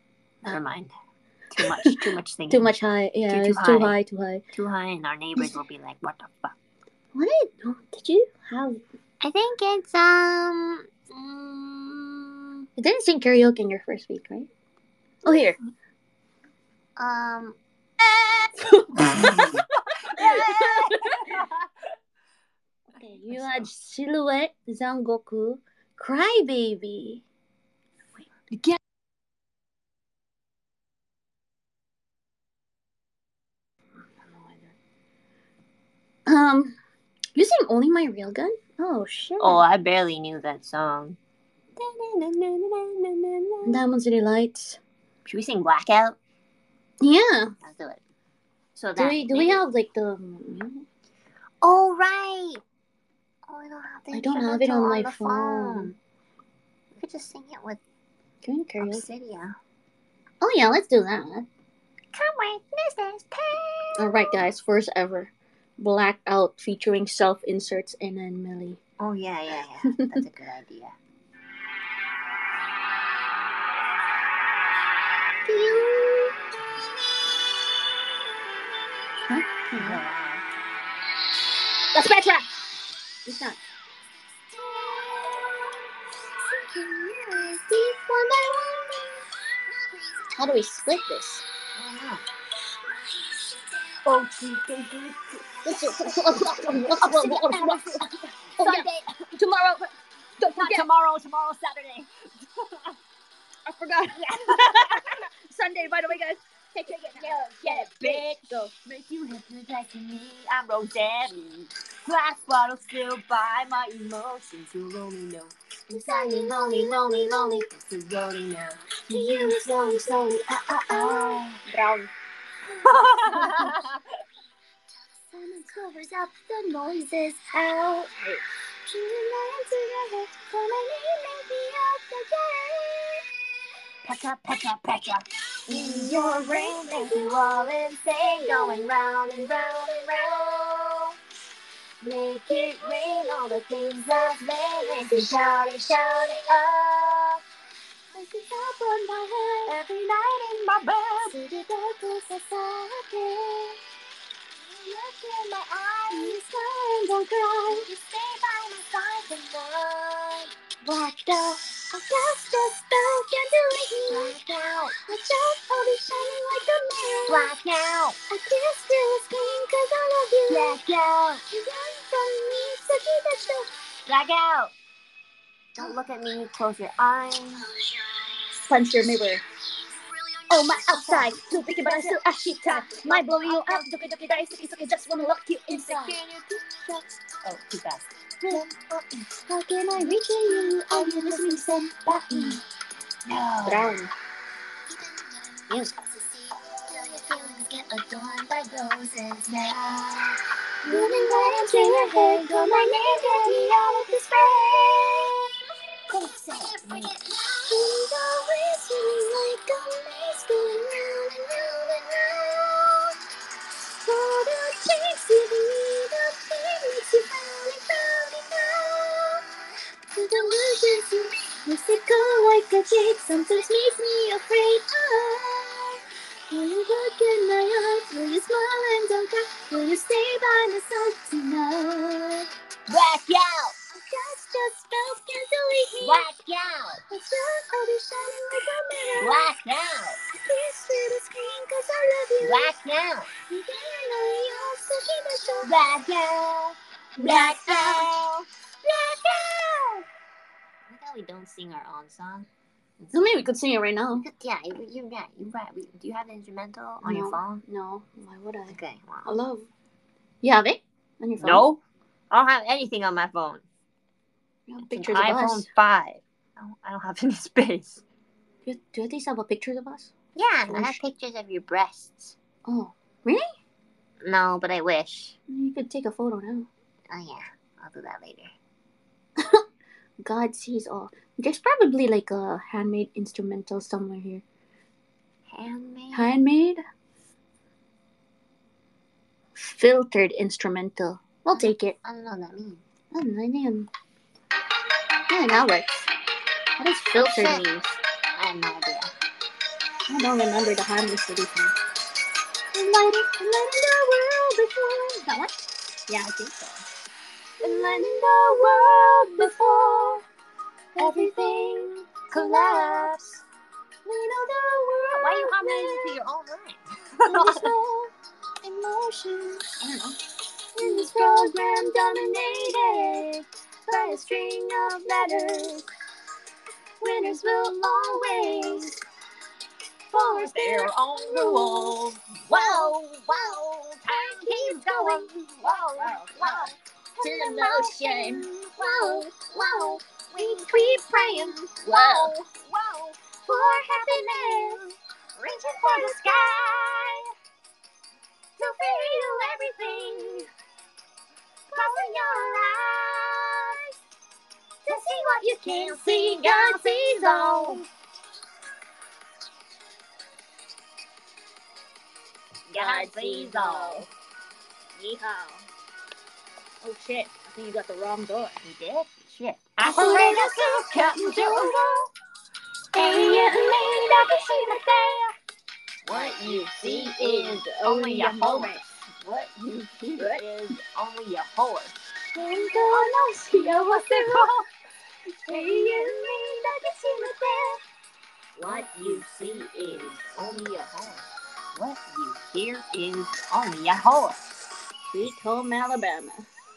Never mind. Too much. Too much singing. Too much high. Yeah, Too- too it's too high. high, too high. Too high, and our neighbors will be like, "What the fuck?" What did, oh, did you have? I think it's um. Mm, You didn't sing karaoke in your first week, right? Oh, here. um. Okay, you had Silhouette, Zangoku, Crybaby. Again. Um, you sing Only My Real Gun? Oh, shit. Oh, I barely knew that song. Diamond City Lights. Should we sing Blackout? Yeah. Let's do it. So Do that we, do we have, like, the... Oh right. Oh, I don't have the I don't have it on instrumental my the phone. We could just sing it with Can we karaoke? Obsidia. Oh, yeah, let's do that. Come with Missus Pam. Alright, guys, first ever. Blackout featuring self-inserts and then Millie. Oh yeah, yeah, yeah. That's a good idea. Huh? Yeah. That's Petra! It's not. How do we split this? I don't know. Oh, Sunday, tomorrow. Don't Not forget. tomorrow, tomorrow, Saturday. I forgot. Sunday, by the way, guys. Take it, Yeah, yeah, bitch. Go. Make you hypnotize me. I'm Rosetti. Glass bottle still by my emotions. You only know. Inside me, lonely, lonely, lonely. It's a lonely now. You slowly, slowly, ah, ah, ah. Brown. Someone covers up the noises out. Tonight together, for my name, make me up again. Petra, Petra, Petra. In your brain, make you all insane, going round and round and round. Make it rain, all the things I've made, make it shouting, shouting up. Make it up on my head, every night in my bed. See the darkness that's again. Look in my eyes, you smile and don't cry. You stay by my side tonight. Blacked out, I cast a spell, can't delete me. Blacked out, my child, I'll be shining like a mirror. Blacked out, I can't still scream cause I love you. Blacked out, you run from me, so keep it still. Blacked out, don't look at me, close your eyes. Punch your mirror. Oh, my outside, too picky but I still a sheep tie. My blowing you up, ducky ducky dice, sucky sucky, just wanna lock you inside. Oh, too fast. How can I reach you? Are you listening? Send back me. No. Brown. You. Feelings get adorned by roses now. Moving right into your head, call my name, get me out of this frame. Come set me. Things always seem like a maze going round and round and round. For the chase with me, the thing makes you frown and frown and frown. The delusions you mystical like a jade sometimes makes me afraid. Oh, will you look in my eyes? Will you smile and don't cry? Will you stay by my side tonight? Black out! I cast a spell, can't delete me. Black out! My star, I'll be shining like a mirror. Black out! I can't see the screen cause I love you. Black out! You can't know you're so keep it short. Black out! Black out! Black out! I thought we don't sing our own song. So maybe we could sing it right now. Yeah, you, you're right. You're right. We- Do you have the instrumental on No. your phone? No, why would I? Okay. Wow. I love. You have it on your phone? No, I don't have anything on my phone. You have It's an pictures of iPhone us. five. I don't, I don't have any space. Do you, do you at least have a pictures of us? Yeah, I Wish. have pictures of your breasts. Oh, really? No, but I wish. You could take a photo now. Oh yeah, I'll do that later. God sees all. There's probably like a handmade instrumental somewhere here. Handmade. Handmade? Filtered instrumental. We'll take it. I don't know what that means. I don't know. I think- Yeah, that works. What does filtered shit. mean? I have no idea. I don't remember the Harmless City song. Lighting, lighting the world before. That one? Yeah, I think so. And lighting the world before everything collapse. We know the world. Why are you harmonizing to your own line? Emotion I don't know. in this program dominated by a string of letters. Winners will always force their own rules. Whoa, whoa, time keeps going. Whoa, whoa, whoa. To the motion. Whoa, whoa. We keep praying. Whoa, whoa. For happiness. Reaching for the sky. To feel everything. Closing your eyes. To see what you can't see. God sees all. God sees all. Yeehaw. Oh shit, I think you got the wrong door. You did? Shit. Operator says Captain Jodo. Alien made up a secret there. What you see is only a horse. What you hear is only a horse. Cuando nos llevó cerró. Alien made up a secret there. What you see is only a horse. What you hear is only a horse. Sweet home Alabama.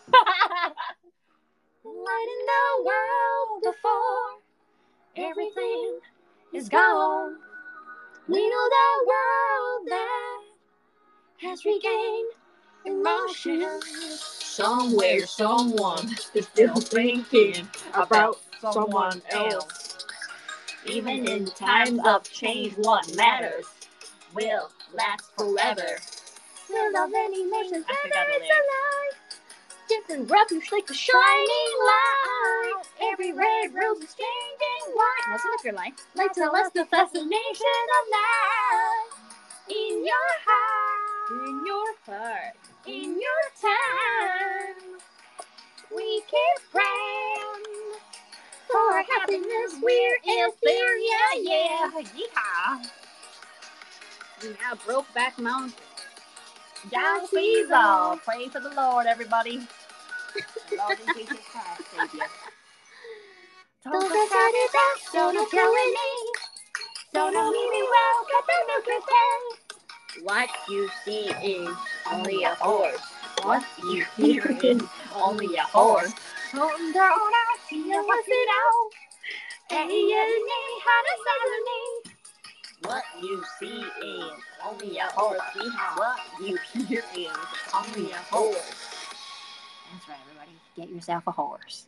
Lighting the world before everything is gone. We know the world that has regained emotion. Somewhere, someone is still thinking about someone else. Even in times of change, what matters will last forever. Filled of any nations, I forgot the it's lyrics. alive. Different refuge like the shining light. Every red rose is changing white. Listen up your line. Like tell us the fascination of life. In your heart, In your heart. in your time, we keep praying for happiness. We're in fear, yeah, yeah. Yeehaw! Now Brokeback Mountain. God sees all. Pray for the Lord, everybody. The Lord and Jesus Christ, Savior. Don't decide it back, so don't tell me. So don't mean me well, got the look at them. What you see is only a horse. What you hear is only a horse. Hold on, I see you what's it out. Hey, yeah, me, how to say What you see is only a horse. What you hear is only a horse. That's right, everybody. Get yourself a horse.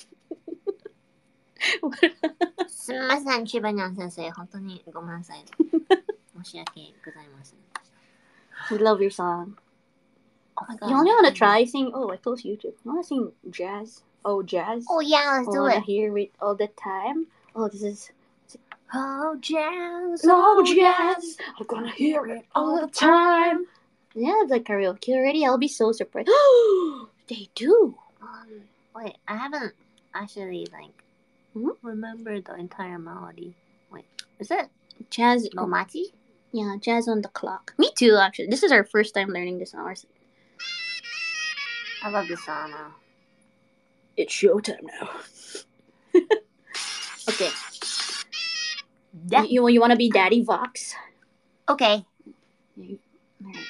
すみません、千葉にゃん先生。本当にごめんなさい。申し訳ございません。 We love your song. Oh my god. You only want to try sing. Oh, I close YouTube. You want to sing jazz? Oh, jazz. Oh yeah, let's I do want to it. hear it all the time. Oh, this is. Oh jazz. Oh, jazz. I'm gonna hear it all the time. Yeah, it's like karaoke already. I'll be so surprised. They do. Um, wait, I haven't actually like Hmm? remembered the entire melody. Wait, is it Jazz. Momachi? Yeah, jazz on the clock. Me too, actually. This is our first time learning this song. I love this song now. It's showtime now. Okay. Yeah. You, you, you want to be Daddy Vox? Okay. Alright.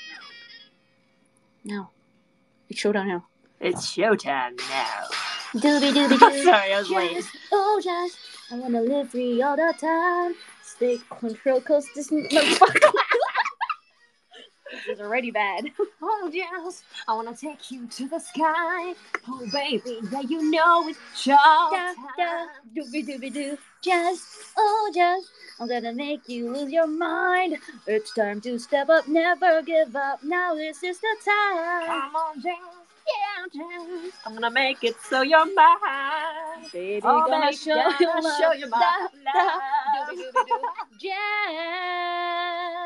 Now. It's showdown now. It's showtime now. Doobie doobie doo. Sorry, I was late. Jazz, oh jazz, I wanna live free all the time. Stay control, cause this motherfucker. This is already bad. Oh, jazz, I wanna take you to the sky. Oh, baby, yeah, you know it's Da, showtime. da, doobie doobie doo. Jazz, oh jazz, I'm gonna make you lose your mind. It's time to step up, never give up. Now this is the time. Come on, jazz. Yeah, jazz. I'm gonna make it so you're mine. Baby, Oh, gonna baby, show gonna you love. show you my Da, da, love. doobie doobie doo. Jazz.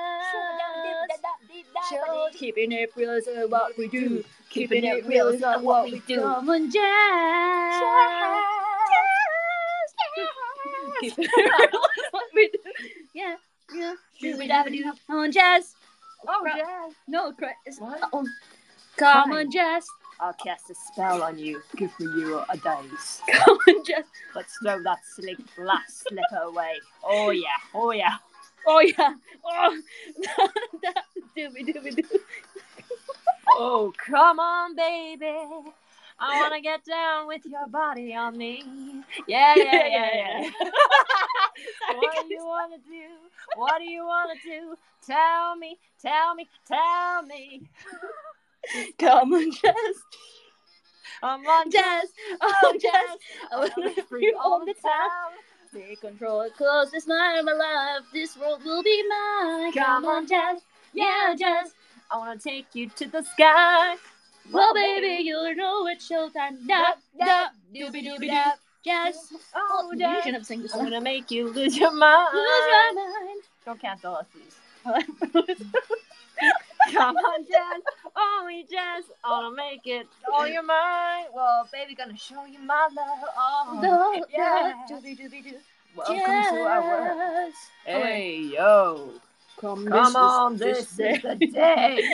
Show, keeping it real is what we do. Keeping it real is what we do. Come on, jazz. Keeping it real is what we do. Yeah, Yeah. Shooby dabba doo. Come on, Jazz. Oh, Cra- Jazz. No, cra- it's- What? oh. Come Fine. on, Jazz. I'll cast a spell on you. Give me you a dice. Come on, Jazz. Let's throw that silly glass slipper away. Oh yeah, oh yeah. Oh yeah. Oh. Dooby dooby doo. Oh, come on, baby. I wanna get down with your body on me. Yeah, yeah, yeah, yeah. What do you wanna do? What do you wanna do? Tell me, tell me, tell me. Come on, Jazz. I'm on Jazz. Oh, Jazz. I wanna wanna be be free all the time. time. Take control, close this night of my life. This world will be mine. Come on, Jazz. Yeah, Jazz. I wanna take you to the sky. Well, baby, you'll know it's showtime. Da, da, dooby dooby doo. Jazz. Oh, You Jazz. shouldn't have sang this I'm one. gonna make you lose your mind. Lose my mind. Don't cancel us, please. Come on, Jazz. Oh, we Jazz. I wanna make it all your mind. Well, baby, gonna show you my love. Oh, Da, yeah. da, dooby dooby doo. Welcome to our world. Jazz. Hey, yo. Come, Come this, on, this, this, this is the day.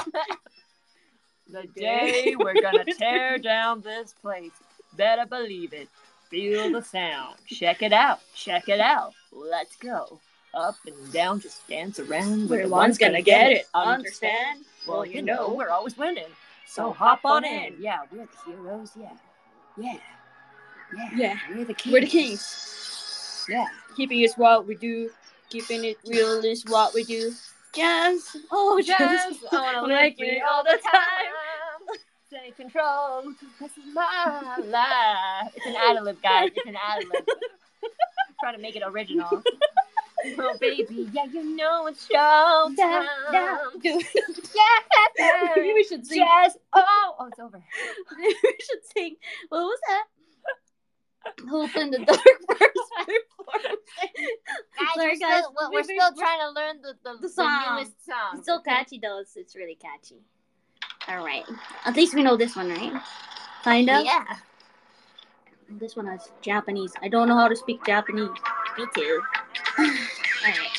The day we're gonna tear down this place. Better believe it. Feel the sound. Check it out. Check it out. Let's go. Up and down, just dance around. Where the one's gonna get it. Understand? Well, you know, we're always winning. So hop on in. Yeah, we're the heroes. Yeah. Yeah. Yeah. Yeah. We're the kings. We're the kings. Yeah. Keeping is what we do. Keeping it real is what we do. Jazz. Oh, Jazz. Jazz. I wanna Wanna lick lick you me all all the the time. Take control. This is my life. It's an ad-lib, guys. It's an ad-lib. Trying to make it original. Oh, baby, yeah, you know it's showtime. Da, da, do. Yeah. Maybe we should sing. Jazz. Oh, oh, it's over. Maybe we should sing. What was that? Hope in the dark first before we sing. Guys, Sorry, we're guys. Still, we're, We- we're we- still trying to learn the, the, The the, song. newest song. It's so catchy, though. It's, it's really catchy. All right. At least we know this one, right? Kind of. Yeah. This one is Japanese. I don't know how to speak Japanese. Me too. All right.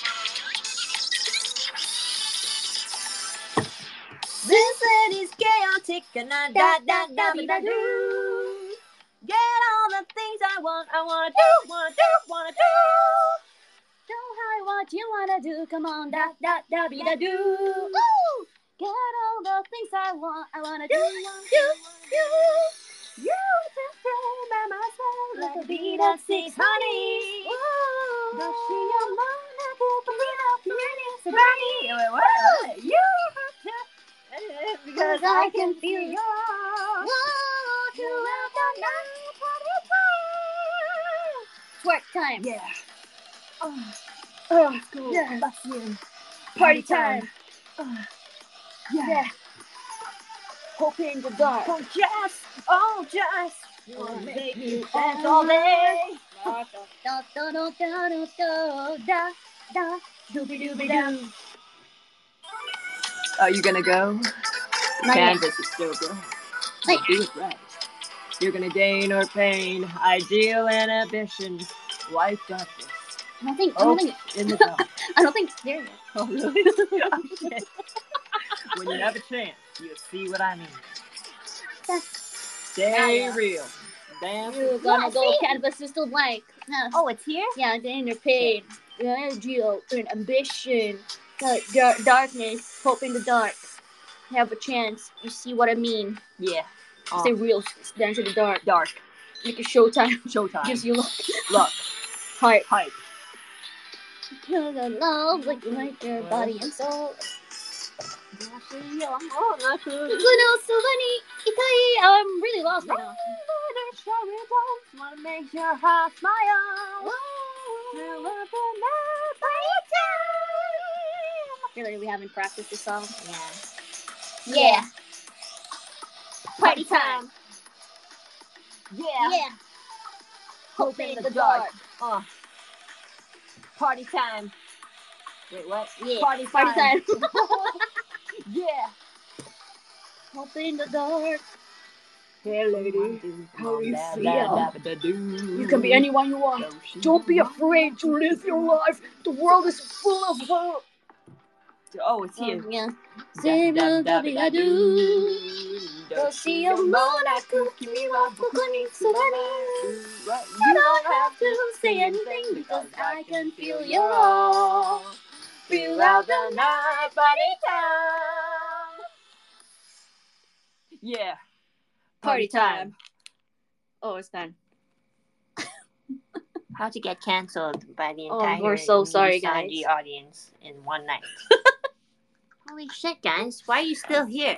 This city's chaotic and I da da da da da do. Get all the things I want, I wanna do, wanna do, wanna do. Do how what you wanna do. Come on, da da da be da do. Ooh! Get all the things I want. I wanna do, want, do, do. You just stay by my side like a bee that sings honey. Rushing your mind like a bee that sings honey. Wait, what? You have to, because I can feel your love throughout the night. Twerk time. Yeah. Oh, oh, cool. Yeah. That's you. Party time. Oh, yeah. Yeah. Hope in the dark. Oh, Jess. Oh, Jess. Wanna Make make you you dance all day. Da da da da da da da da da dooby dooby doo. Are you gonna go? Not yet. Canvas is still bright. Wait. Do it right. You're gonna gain or pain, ideal inhibition, life got this. I don't think. I don't think. in the dark. I don't think it's there yet. Oh, really? Okay. When you have a chance, you'll see what I mean. Stay Yeah. real. Dance. You're with gonna What? go See? canvas is still blank. No. Oh, it's here? Yeah, the inner pain, the energy, and ambition, the dar- darkness, hope in the dark. You have a chance. You see what I mean? Yeah. Stay real. Dance in the dark. Dark. Make it showtime. Showtime. Gives you luck. luck. Heart. Hype. Feel the love like you like your body and soul. Little Sylvani Itai. Oh, I'm really lost right now. Wanna make your heart smile. Really, we haven't practiced this song. Yeah. Yeah. Party time. Yeah. Yeah. Hope in the dark. Uh. Party time. Wait, what? Yeah. Party Party time. time. Yeah. Hope in the dark. Hey lady, how do you feel? You can be any. anyone you want. Don't be afraid to live your life. The world is full of hope. Oh, it's here. Yeah. Same Same dabby I do. Go see your Monaco, kimi wa boko ni tsurani. You don't have to say anything because I can feel your all throughout the night, party time. Yeah. Party time. Oh, it's done. How to get cancelled by the Oh, entire we're so sorry, Musanji guys. audience in one night. Holy shit, guys! Why are you still here?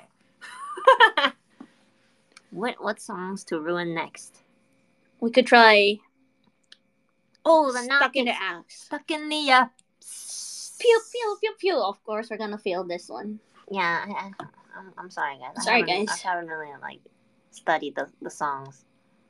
what what songs to ruin next? We could try Oh, the Stuck in the knock Axe. stuck in the uh. Pew, pew, pew, pew. Of course, we're gonna fail this one. Yeah, I, I, I'm, I'm sorry, guys. Sorry, I haven't, guys. I haven't really like studied the the songs.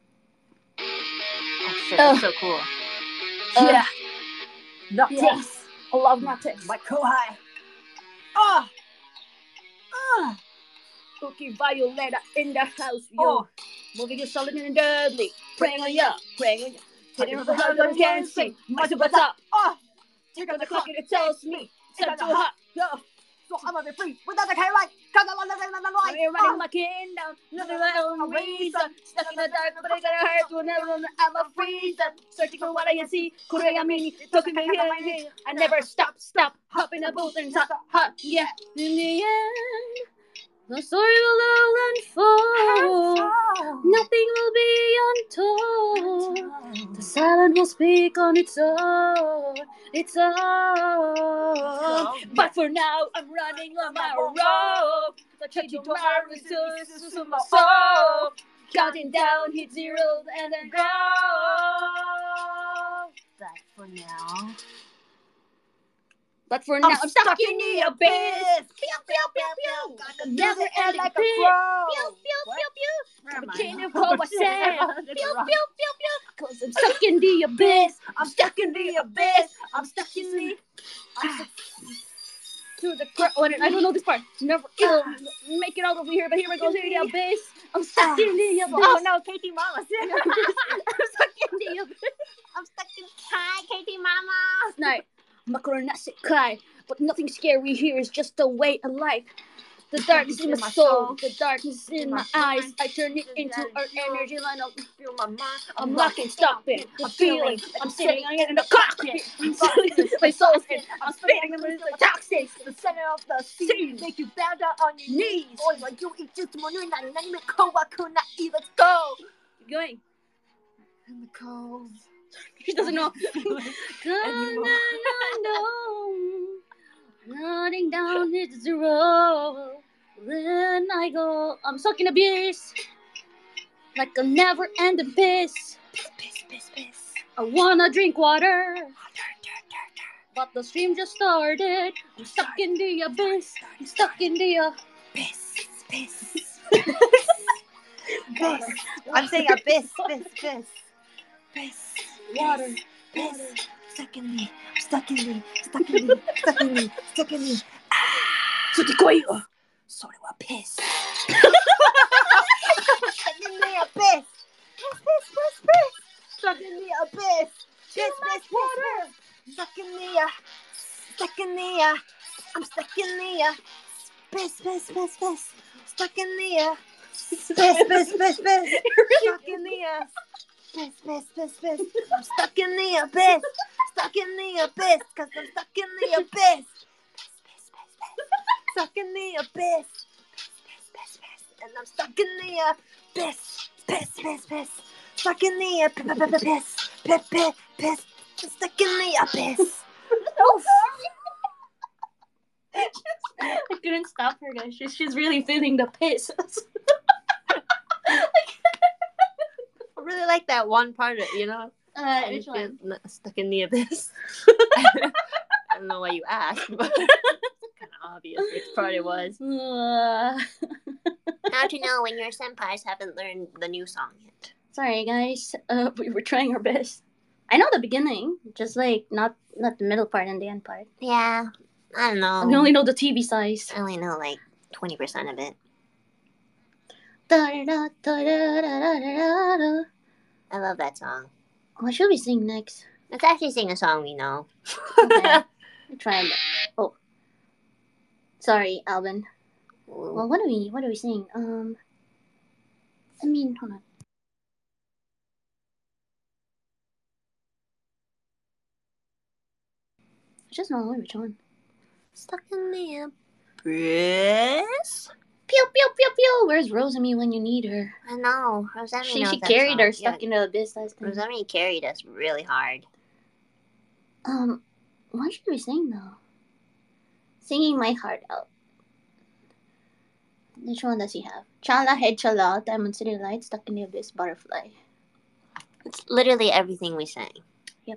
Oh shit, Oh. that's so cool. Yeah. Not Yeah. this. I love Noctis. My Kohai. Ah. Ah. Cookie Violetta in the house, yo. Oh. Moving you solid and deadly. Praying on ya, praying on ya. Hitting on the hard that I can't see. My Subasa. Oh, Tick on the clock and it tells me it's time to hot. Yo. so I'm gonna be free without the K-Light. Cause I love the light. I'm running my kingdom, nothing my own reason. Stuck in the dark, but I got a heart to never run. I'm a freezer, searching for what I can see. Kurayamini, talking me here. I never stop, stop, hop in the booth and talk hot, yeah. In the end, the story will all unfold. Nothing will be untold. The silence will speak on its own. Its own. But for now, I'm running on my road. The changing tomorrow is to my soul. Counting down, hit zero, and then go. But for now, But for now, I'm stuck in the abyss. Pew, pew, pew, pew. Never end like a pit. Pew, pew, pew, pew. I can't even call myself. Pew, pew, pew, pew. Cause I'm stuck in the abyss. I'm stuck in the abyss. I'm stuck in the... I'm stuck to the... Cr- oh, I don't know this part. Never uh, make it out over here, but here I go to the abyss. I'm stuck in the abyss. oh no, Katie Mama. I'm stuck in the abyss. I'm stuck in. Hi, Katie Mama. Night. Macaronasi cry, but nothing scary here is just the way of life. The darkness in my soul, the darkness in my eyes. I turn it into an energy line of Feel my mind. I'm locking, stopping, I'm feeling, I'm sitting in the cockpit. I'm feeling my soul's in, I'm spitting them into the toxic. The center of the sea, make you bow down on your knees. Or like you eat just one and I name it Kowaku Nai. Let's go. Keep going. In the cold. She doesn't know. Running down hit zero. Then I go. I'm stuck in abyss. Like a never end abyss. Piss, piss, piss, piss. I wanna drink water. But the stream just started. I'm stuck in the abyss. I'm stuck in the abyss. Piss, piss. Piss. I'm saying abyss, piss, piss. Piss. Water. Piss. Stuck in me. I'm stuck in me. Stuck in me. Stuck in me. Stuck in me. Ah. Sorry, what piss. Stuck in the abyss. Piss, piss, piss, piss. Stuck in the abyss. Piss, piss, piss. Stuck in the uh, stuck in the uh, I'm stuck in the uh, piss, piss, piss, piss. Stuck in the uh, piss, piss, piss, piss. Stuck in the uh, piss, piss, piss, piss. I'm stuck in the abyss. Stuck in the abyss, cause I'm stuck in the abyss. Piss, piss, piss, piss. Stuck in the abyss. Piss, piss, piss, piss. And I'm stuck in the abyss. Piss, piss, piss. Stuck in the abyss. Piss, piss, piss, piss. Stuck in the abyss. I couldn't stop her, guys. She's, she's really feeling the piss. I really like that one part of it, you know? Uh, I which feel one? n- Stuck in the abyss. I don't know why you asked, but it's kind of obvious which part it was. Uh, How to know when your senpais haven't learned the new song yet? sorry, guys. Uh, we were trying our best. I know the beginning, just like not not the middle part and the end part. Yeah, I don't know. I only know the T V size. I only know like twenty percent of it. Da-da-da, da-da-da-da-da-da. I love that song. What should we sing next? Let's actually sing a song we know. Okay. I tried. Oh, sorry, Alvin. Well, what do we what do we sing? Um, I mean, hold on. I just don't know which one. Stuck in the abyss. Pew pew pew pew. Where's Rosemi when you need her? I know. Rosemi She knows she that carried song. her stuck Yeah, in the abyss last time. Rosemi carried us really hard. Um, what should we sing though? Singing my heart out. Which one does he have? Chala Head Chala, Diamond City Lights, Stuck in the Abyss, Butterfly. It's literally everything we sang. Yep.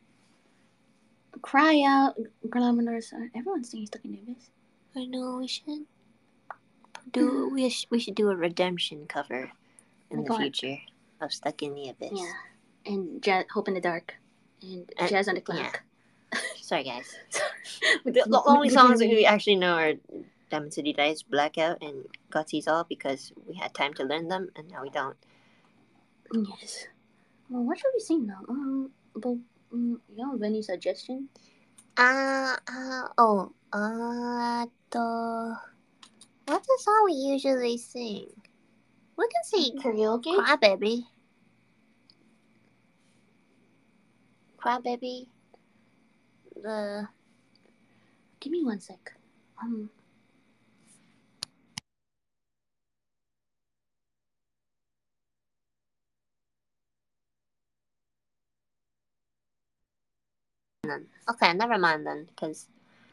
Cry Out, Glamorous. Everyone's singing Stuck in the Abyss. I know we should do. We sh- we should do a redemption cover in Like the what? future of Stuck in the Abyss. Yeah. And Jazz, Hope in the Dark. And Uh, Jazz on the Clock. yeah. Sorry, guys. With The, the only with songs the- that we actually know are Diamond City Lights, Blackout, and Gothi's All because we had time to learn them, and now we don't. Yes. Well, what should we sing now? Um, but um, you have any suggestions? Uh, uh, oh, uh, the... What's the song we usually sing? We can sing Karaoke? Crybaby. Crybaby. The... Give me one sec. Um. Okay, never mind then, because...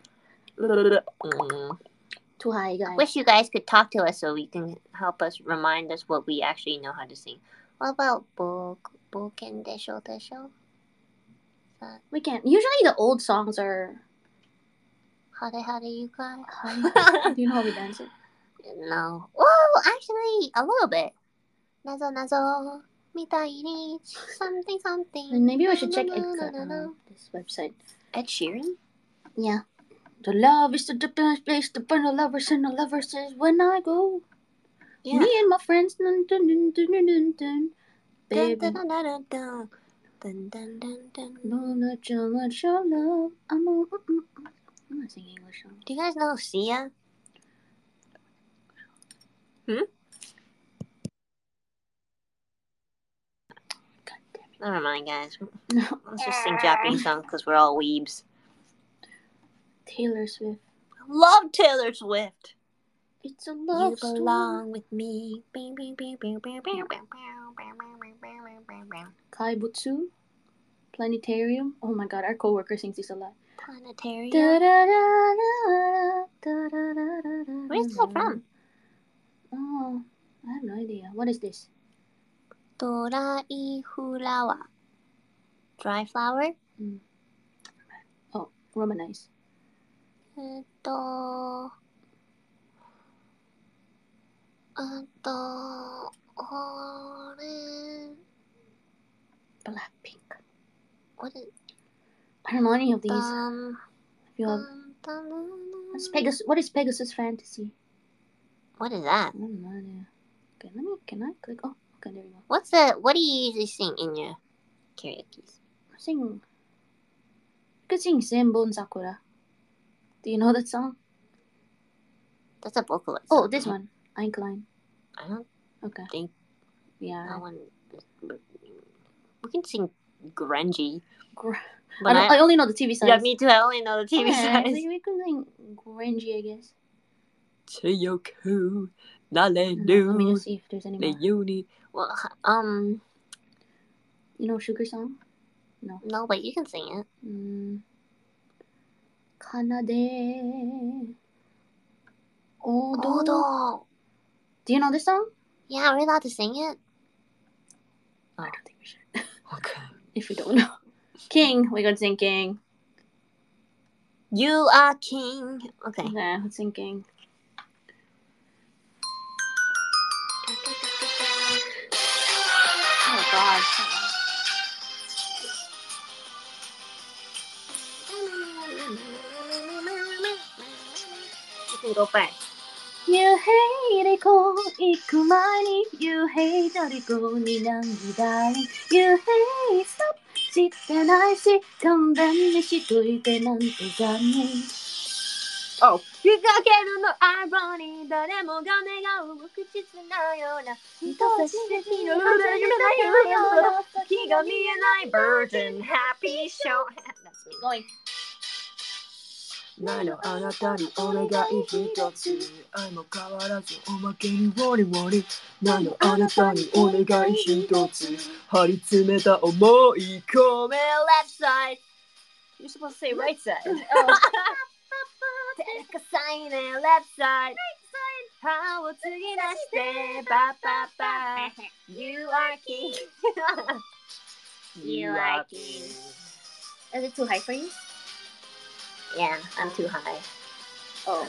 Too high, guys. I wish you guys could talk to us so we can help us remind us what we actually know how to sing. What about book, book and desho desho? We can't. Usually the old songs are. Hare Hare Yukai? Do you know how we dance it? No. Well, actually, a little bit. Nazo nazo, mitai ni, something something. And maybe we should check Ed, No, no, no, uh, no. this website. Ed Sheeran? Yeah. The love is the best place to find the lovers, and the lovers is when I go. Yeah. Me and my friends. Dun, dun, dun, dun, dun, dun, dun. Dun, Baby. dun, dun, dun, dun. Dun, dun, dun, dun. Know that you much your love. I'm a, mm, mm, mm. I'm not singing English songs. Do you guys know Sia? Hmm? God damn it. Never mind, guys. No. Let's just sing Japanese songs because we're all weebs. Taylor Swift. Love Taylor Swift. It's a love You story. belong with me. Kaibutsu. Planetarium. Oh my god, our coworker sings this a lot. Planetarium. Da-da-da-da-da-da-da-da-da-da. Where's that from? Oh, I have no idea. What is this? Dorai Flower. Dry flower? Oh, Romanize. えっと、あと、これ、 Blackpink. what is, I don't know any of these. um, If you have, what's Pegasus? What is Pegasus Fantasy? what is that? I have no idea. Okay, let me. Can I click? Oh, okay, there we go. What's the, what do you usually sing in your karaoke? Sing. You could sing Senbon Sakura. Do you know that song? That's a vocalist. Oh, this one. Einklein. I don't Okay. think Yeah. that one. We can sing grungy. Gr- But I, don't, I, only know the T V size. yeah, me too. I only know the T V Yeah, size. we, we could sing grungy, I guess. Chiyoku, No, let me Nalenu, just see if there's any more. Leuni. Well, um, You know Sugar Song? no, but you can sing it. Mm. Kanade. Odo. Odo. Do you know this song? Yeah, are we allowed to sing it? I don't think we should. Okay. If we don't know. King. We're gonna sing King. You are king. Okay. Okay, let's sing King. Oh god. You can go first. You hate it こう行く前に You hate 虜になんで darling You hate stop 知ってないし勘弁にしといてなんて残念 Oh ふざけるのアイロニー誰もが願う無口なような人差し指の裏で夢ないような先が見えない Virgin Happy Show That's me Going ないのあなたにお願い一つ愛も変わらずおまけにウォリウォリないのあなたにお願い一つ張り詰めた思い込め Left side You're supposed to say right side Oh 照れかさいね Left side 歯を継ぎ出してパパパ You are king You are king Is it too high for you? Yeah, I'm too high Oh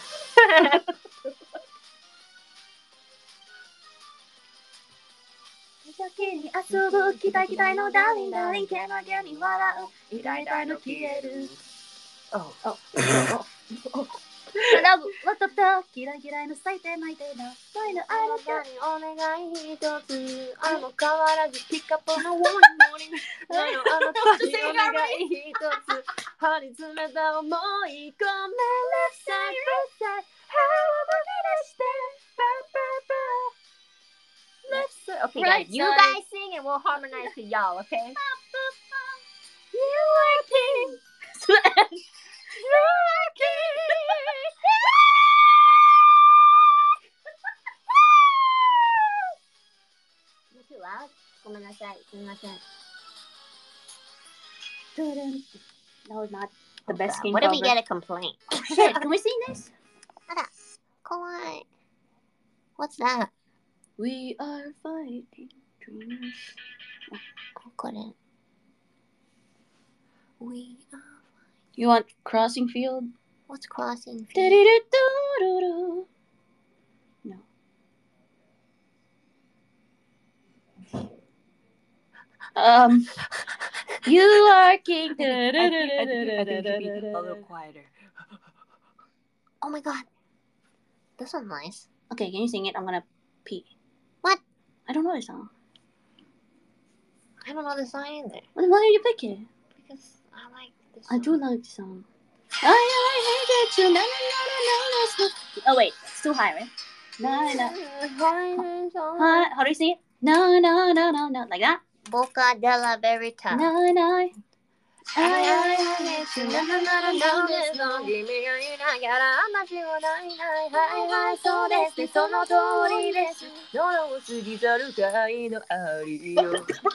無邪気に遊ぶ期待期待のダーリンダーリンけなげに笑う痛い痛いの消える Oh Oh Oh ラブわたたキラキラの咲いて泣いてなさいのあなたにお願い一つ愛も変わらずピックアップのウォーニングモーニングないのあなたにお願い一つ張り詰めた思い込め Left side Left side 歯を飛び出してパパパ Left side Okay Right guys You side. guys sing and we'll harmonize to y'all okay You are king You are king Too loud? ごめんなさい。すみません。 That was not the best game What if we cover. get a complaint? Shit, can we sing this? あら、怖い。What's that? We are fighting dreamers これ。We are... You want Crossing Field? What's crossing? Do-do-do-do-do-do. No. Um, you are king. A little quieter. Oh my god. This one's nice. Okay, can you sing it? I'm gonna pee. What? I don't know the song. I don't know the song either. Why why did you pick it? Because I like this I song. do like the song. I, I hate you. No, no, no, no, no, no, no. Oh wait, it's too high, right? No, no. Hi, how do you sing it? No, no, no, no, no. Like that? Boca della Verità. No, no. I, I, I hate you. no, no, no, no, no, there's no 君がいながら話はないないはいはいそうですねその通りです喉を過ぎ去る会のありよ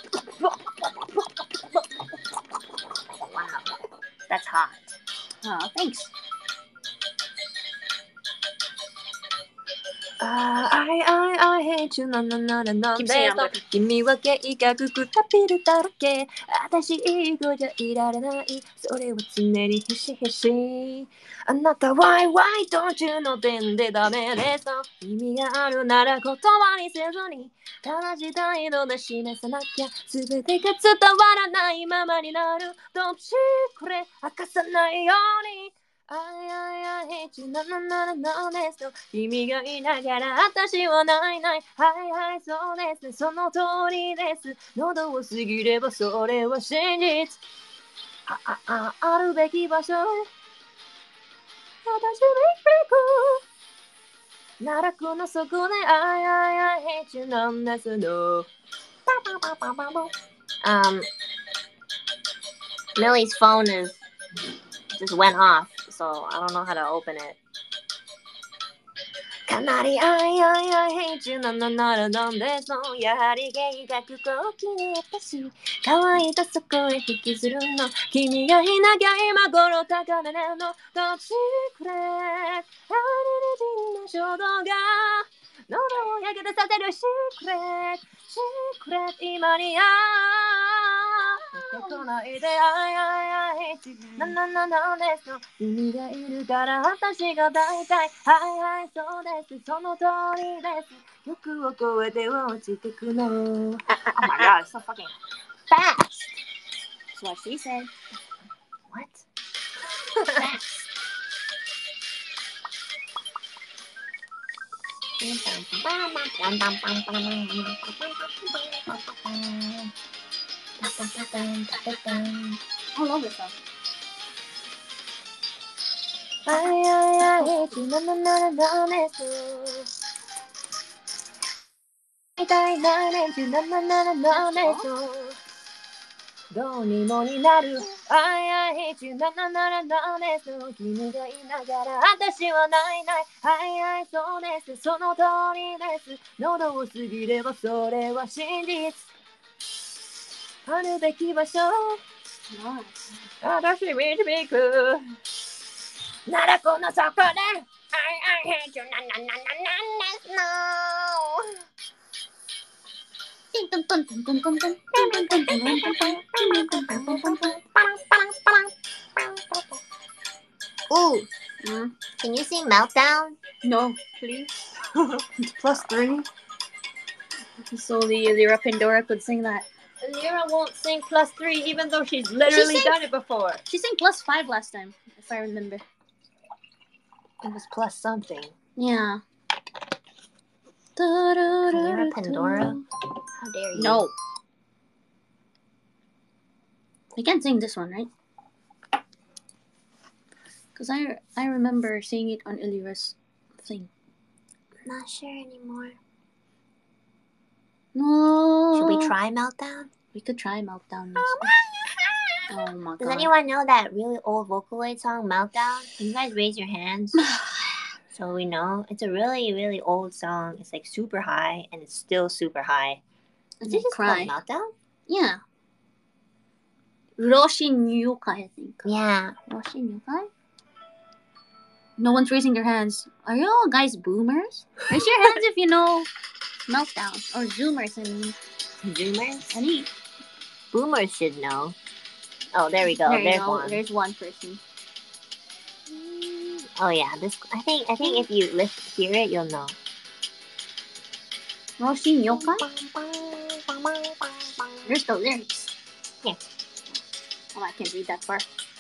Wow, that's hot. Oh, thanks. Ah, I, I, I hate you, no, no, no, no, no, Keep singing, I'm good. 君は計画くたびるだらけ私以後じゃいられないそれは常にひしひしあなた Why, why don't you know 点でダメです意味があるなら言葉にせずにただ時代ので示さなきゃ全てが伝わらないままになる Don't secret 明かさないようにI, I, I hate you, no, no, no, no, no, ですと君がいながら私はないないはいはいそうですねその通りです喉を過ぎればそれは真実あ、あ、あ、あるべき場所へ私は行く奈落の底で I, I, I hate you なんですの Um Millie's phone is just went off so I don't know how to open it かなり I, I, I hate you なのならなんでそうやはり計画こう気に入ったし乾いたそこへ引きずるの君がいなきゃ今頃高値の Don't secret あれれの衝動が喉を焼けてさせる Secret Secret 今にあ出てこないで I, I, I hate you ななななですの君がいるから私が大体はいはいそうですその通りです欲を超えて落ちてくの Oh my god, it's so fucking fast That's what she said. What? I love this song. Ay, ay, ay, hate you, na na na na na so. みたいな連中ななななななそうどうにもになる I I hate you ななななななそう君がいながら私はないない I I そうですその通りです喉を過ぎればそれは真実あるべき場所 Nice. 私導くならこの底で I I hate you なななななな Ooh, Hmm? can you sing Meltdown? No, please. Plus three. So the the Pandora could sing that. Lyra won't sing plus three even though she's literally She sang- done it before. She sang plus five last time, if I remember. It was plus something. Yeah. Lyra Pandora? How dare you? No. I can't sing this one, right? Because I, I remember seeing it on Elira's thing. Not sure anymore. No. Should we try Meltdown? We could try Meltdown. Oh my Does god. anyone know that really old Vocaloid song, Meltdown? Can you guys raise your hands? So we know. It's a really, really old song. It's like super high, and it's still super high. Is I it just cry. called Meltdown? Yeah. Roshin Yokai, I think. Yeah. Roshin Yokai? No one's raising their hands. Are you all guys boomers? Raise your hands if you know Meltdown. Or Zoomers, I mean. Zoomers? Any. Boomers should know. Oh, there we go. There you There's go. one. There's one person. Oh yeah, this. I think. I think if you listen, hear it, you'll know. Roshin Yokai? There's the lyrics. Yeah. Oh, I can't read that far.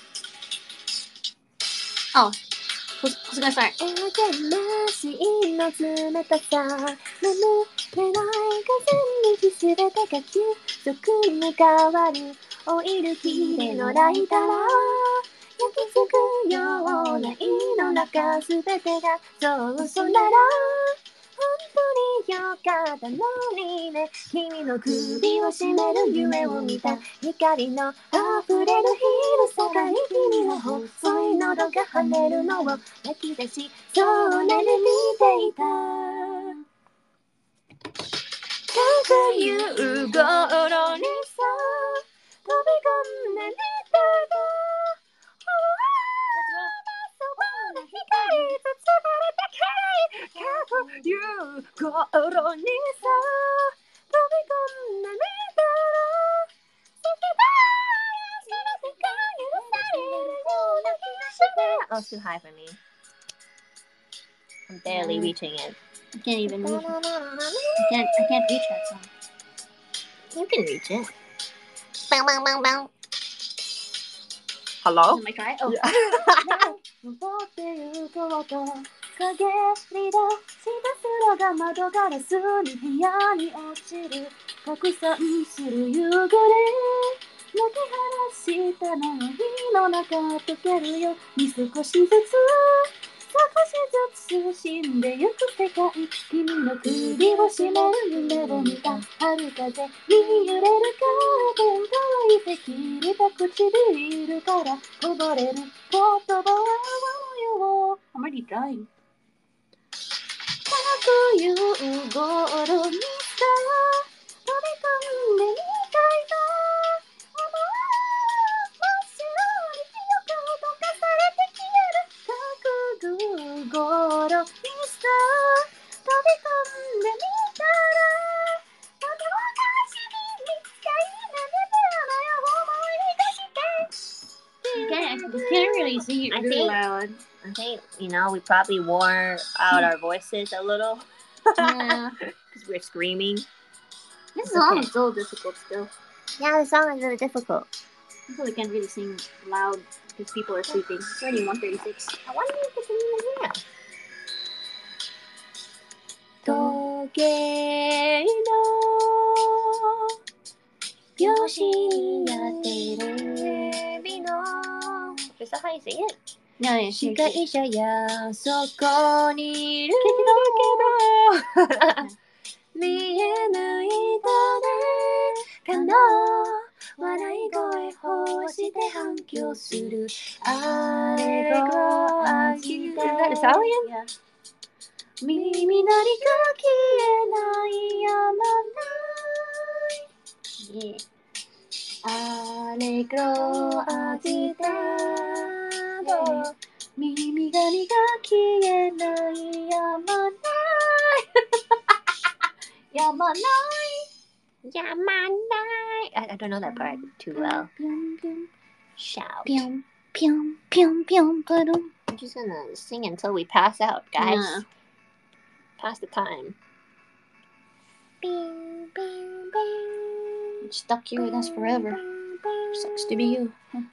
Oh. Who's, who's gonna start? 描けなしの冷たさ眠れない風にすべてが急速に変わるオイル霧のライター焼き付くような胃の中すべてがそうそうなら本当によかったのにね君の首を絞める夢を見た光の溢れる昼下がり君の細い喉が跳ねるのを泣き出しそうねで見ていた各夕頃にさ飛び込んでみたがそばの光包まれた各夕頃にさ飛び込んでみたら叫ばれその世界許されるような気がして Oh, it's too high for me. I'm barely Mm. reaching it. I can't even reach it. I can't, I can't reach that song. You can reach it. Bang bang bang bang. Hello? Am I try? Oh. Yeah. 登ってゆこうと陰り出した空が窓ガラスに部屋に落ちる拡散する夕暮れ抜き放したの火の中溶けるように少しずつ少しずつ死んでゆく世界君の首を絞める夢を見た春風に揺れるカーテン乾いて切れた唇からこぼれる言葉はよう I'm already drying. 各夕頃にさ飛び込んでみたいな思う真っ白に記憶を溶かされて消える各夕頃にさ飛び込んでみたらまた私に見つかりなねてらない思い出して You can't, you can't really sing it I really think- loud. I think you know we probably wore out our voices a little Yeah. because we're screaming. This It's song okay. is so difficult still. Yeah, the song is really difficult. People can't really sing loud because people are sleeping. It's already one thirty-six. I wonder if it's even here. sing it? No, yeah, 司 here, here. 会者やそこにいるけど見えない誰かの笑い声欲して反響するあれが飽きて Is that Italian? Yeah. 耳鳴りが消えないやまない Yeah. あれが飽きて耳鳴りが消えないやまないやまない Yamanai. I, I don't know that part too well. ぴょんぴょん Shout. ぴょんぴょんぴょんぴょんぱるん I'm just gonna sing until we pass out, guys. Yeah. Pass the time. Bing, bing, bing. Stuck here with us forever. Sucks to be you.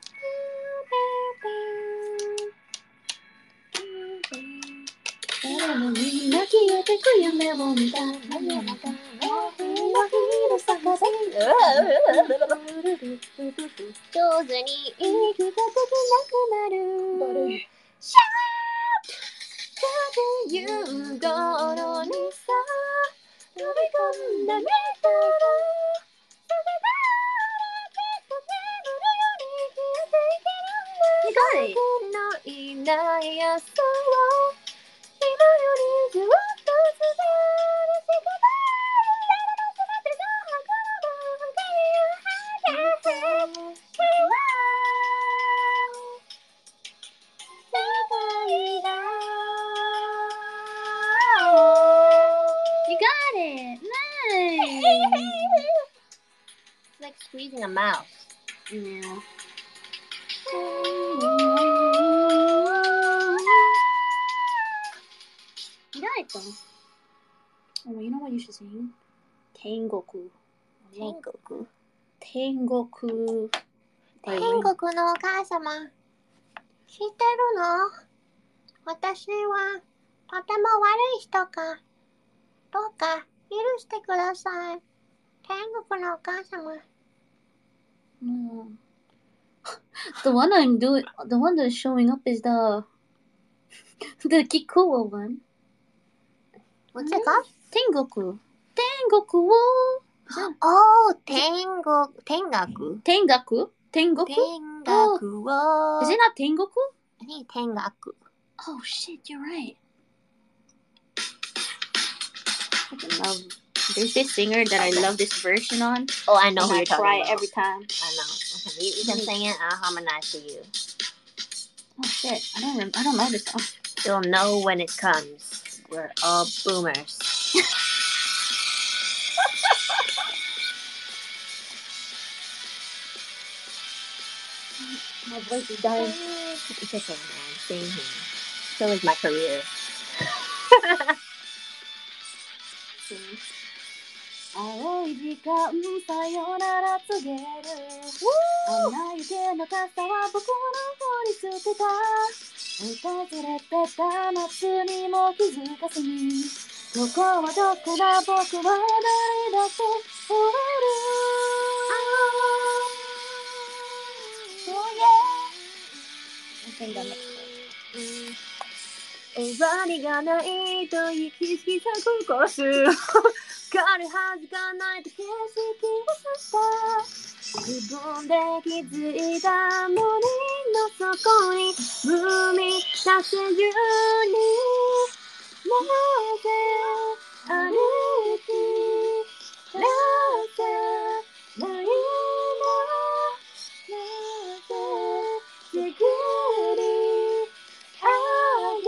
誰もみんな消えてく夢を見た真夜中の日の昼坂で上手に生きてできなくなる。Shout! 風夕頃にさ飛び込んだみたらそれならきっと眠るより消えていけるんだ。僕のいない朝を今よりずっと続けるしかない夜のすべての箱の向かいを You got it! Nice! It's like squeezing a mouse. Yeah. You got it though. Oh, you know what you should sing? Tengoku. Tengoku. Tengoku. 天国のお母様、知ってるの？私はとても悪い人か。どうか許してください。天国のお母様。 No. The one I'm doing, the one that's showing up is the the Kikuo one. What's it called? Tengoku. Tengoku wo. Oh, 天国、天学 Tengaku? Tengoku? 天学を。 Is it not Tengoku? I think 天学。 Oh shit, you're right. I fucking love. There's this singer that I love this version on. Oh, I know And who I you're talking cry about. every time. I know. Okay, you, you can sing it. I'll harmonize to you. Oh shit, I don't remember. I don't know this song. You'll know when it comes. We're all boomers. My voice is dying. It's okay, man. Same here. So is my career. Sing. 青い時間さよなら告げる穴行けの傘は僕の方に捨てた訪れてた夏にも気づかずにここはどこだ僕は誰だって終わる Oh yeah I think that makes sense 終わりがないと行き過ぎたコース変わるはずがないと景色をさした自分で気づいた森の底に踏み出せずになぜ歩き出せないのなぜ作り上げ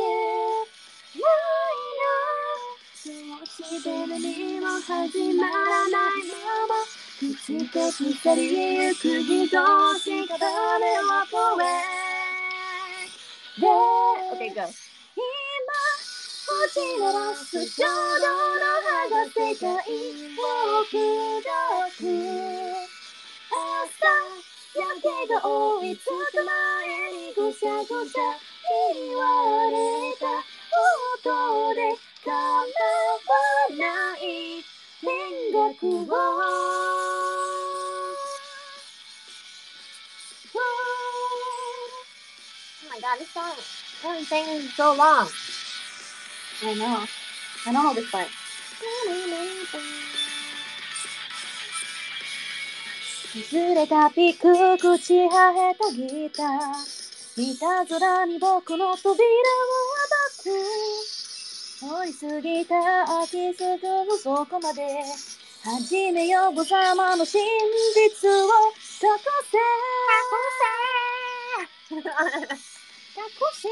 ないのどうして何も始まらないまま口と去りゆく人しか誰は怖いで Okay, go 今落ち鳴らす衝動の葉が世界を砕く朝焼けが追いつく前にぐしゃぐしゃ言われた音で叶わない天国を Oh my god, this song. I've been singing so long. I know. I don't know this part. 崩れたピック朽ち果てたギター見た空に僕の扉を暴く通り過ぎた秋すぐそこまで始めよう無様の真実を隠せ隠せ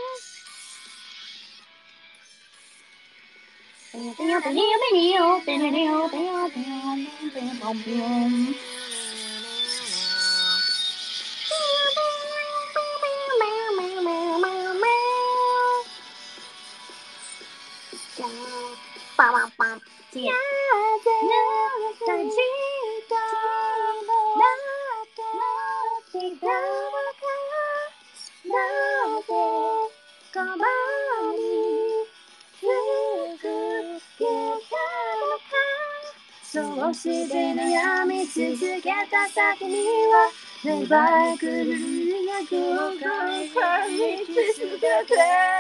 パワンパン。 なぜ感じたのなぜだなぜこばに続けたのかそうして悩み続けた先には粘りくるみが後悔感じ続けて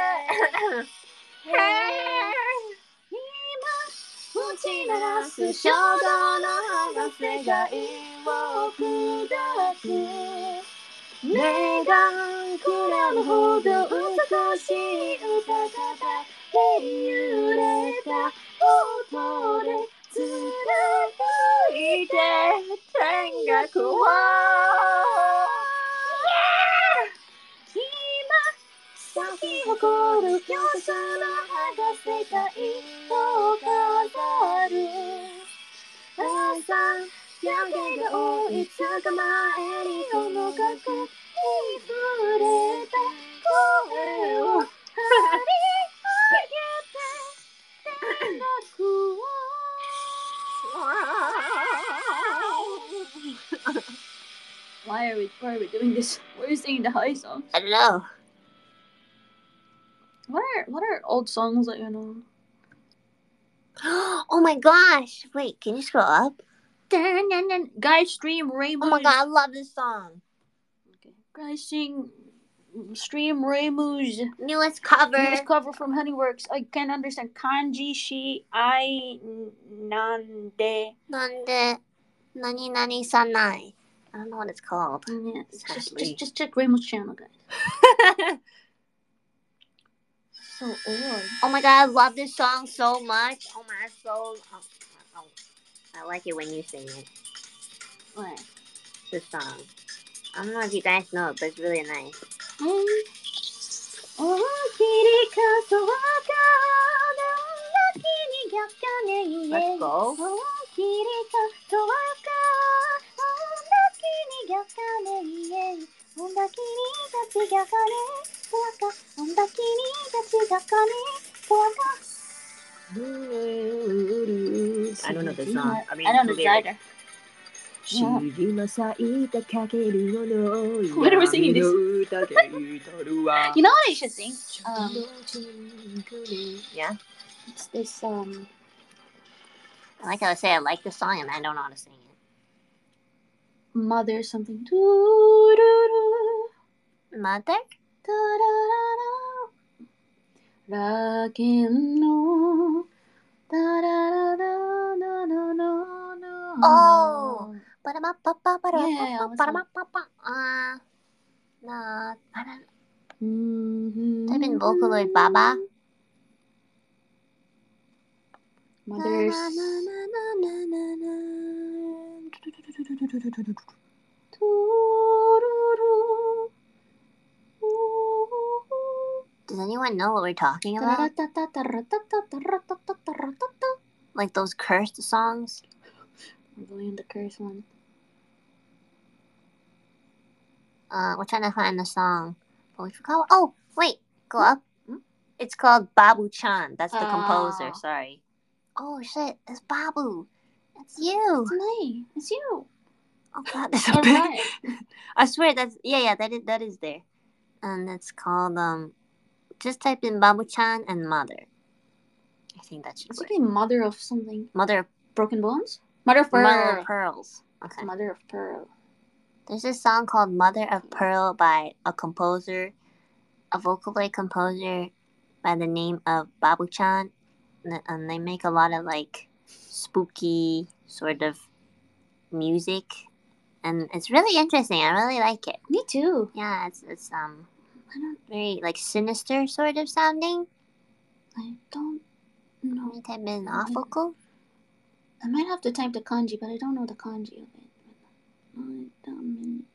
打ち鳴らす衝動の花世界を砕く目がくらむほど美しい歌方で揺れた音で貫いて天学を今咲き誇る夜空が世界を飾る朝夜景が追いつく前にこの角に触れた声を張り上げて天国をWhy are we, why are we doing this? Why are you singing the high songs? I don't know. What are what are old songs that you know? Oh my gosh! Wait, can you scroll up? Guys stream Rainbow. Oh my god, I love this song. Okay. Guys sing stream Rainbow's Newest cover. newest cover from Honeyworks. I can't understand kanji shi ai nande. Nande nani nani sanai. I don't know what it's called. Yeah, just, Exactly. just just check Rainbow's channel, guys. So old. Oh my god, I love this song so much. Oh my soul. Oh, oh. I like it when you sing it. What? This song. I don't know if you guys know it, but it's really nice. Let's go. I don't know the song. I mean, I know the lyrics. either. What are we singing this? You know what I should sing? Um, Yeah? it's this, um... I like how I say I like the song and I don't know how to sing it. Mother something. Doo-doo-doo. Mother? Da-da-da-da. Raken-no. Da-da-da-da-da-da-da-da. Oh! Ba-da-ba-ba-ba, Yeah, what's that? ba-da-ba-ba-ba. Uh, no, I don't Mm-hmm. Type in Vocaloid Baba. Mother's... Does anyone know what we're talking about? Like those cursed songs? We're going in the curse one. Uh, we're trying to find the song. But we forgot. Oh, wait. Go up. It's called Babu Chan. That's the composer. Oh. Sorry. Oh, shit. It's Babu. It's you. It's me. It's you. Oh, God. That's a All big... right. I swear that's... Yeah, yeah. That is, that is there. And it's called... um. Just type in Babu Chan and Mother. I think that should It's work. like a mother of something. Mother of... Broken Bones? Mother of Pearl. Mother of Pearls. Okay. Mother of Pearl. There's this song called Mother of Pearl by a composer. a Vocaloid composer by the name of Babu-chan, and they make a lot of like spooky sort of music, and it's really interesting. I really like it. Me too. Yeah, it's it's um very like sinister sort of sounding. I don't know. Let me type in Afoku. I might have to type the kanji, but I don't know the kanji of it. Wait a minute.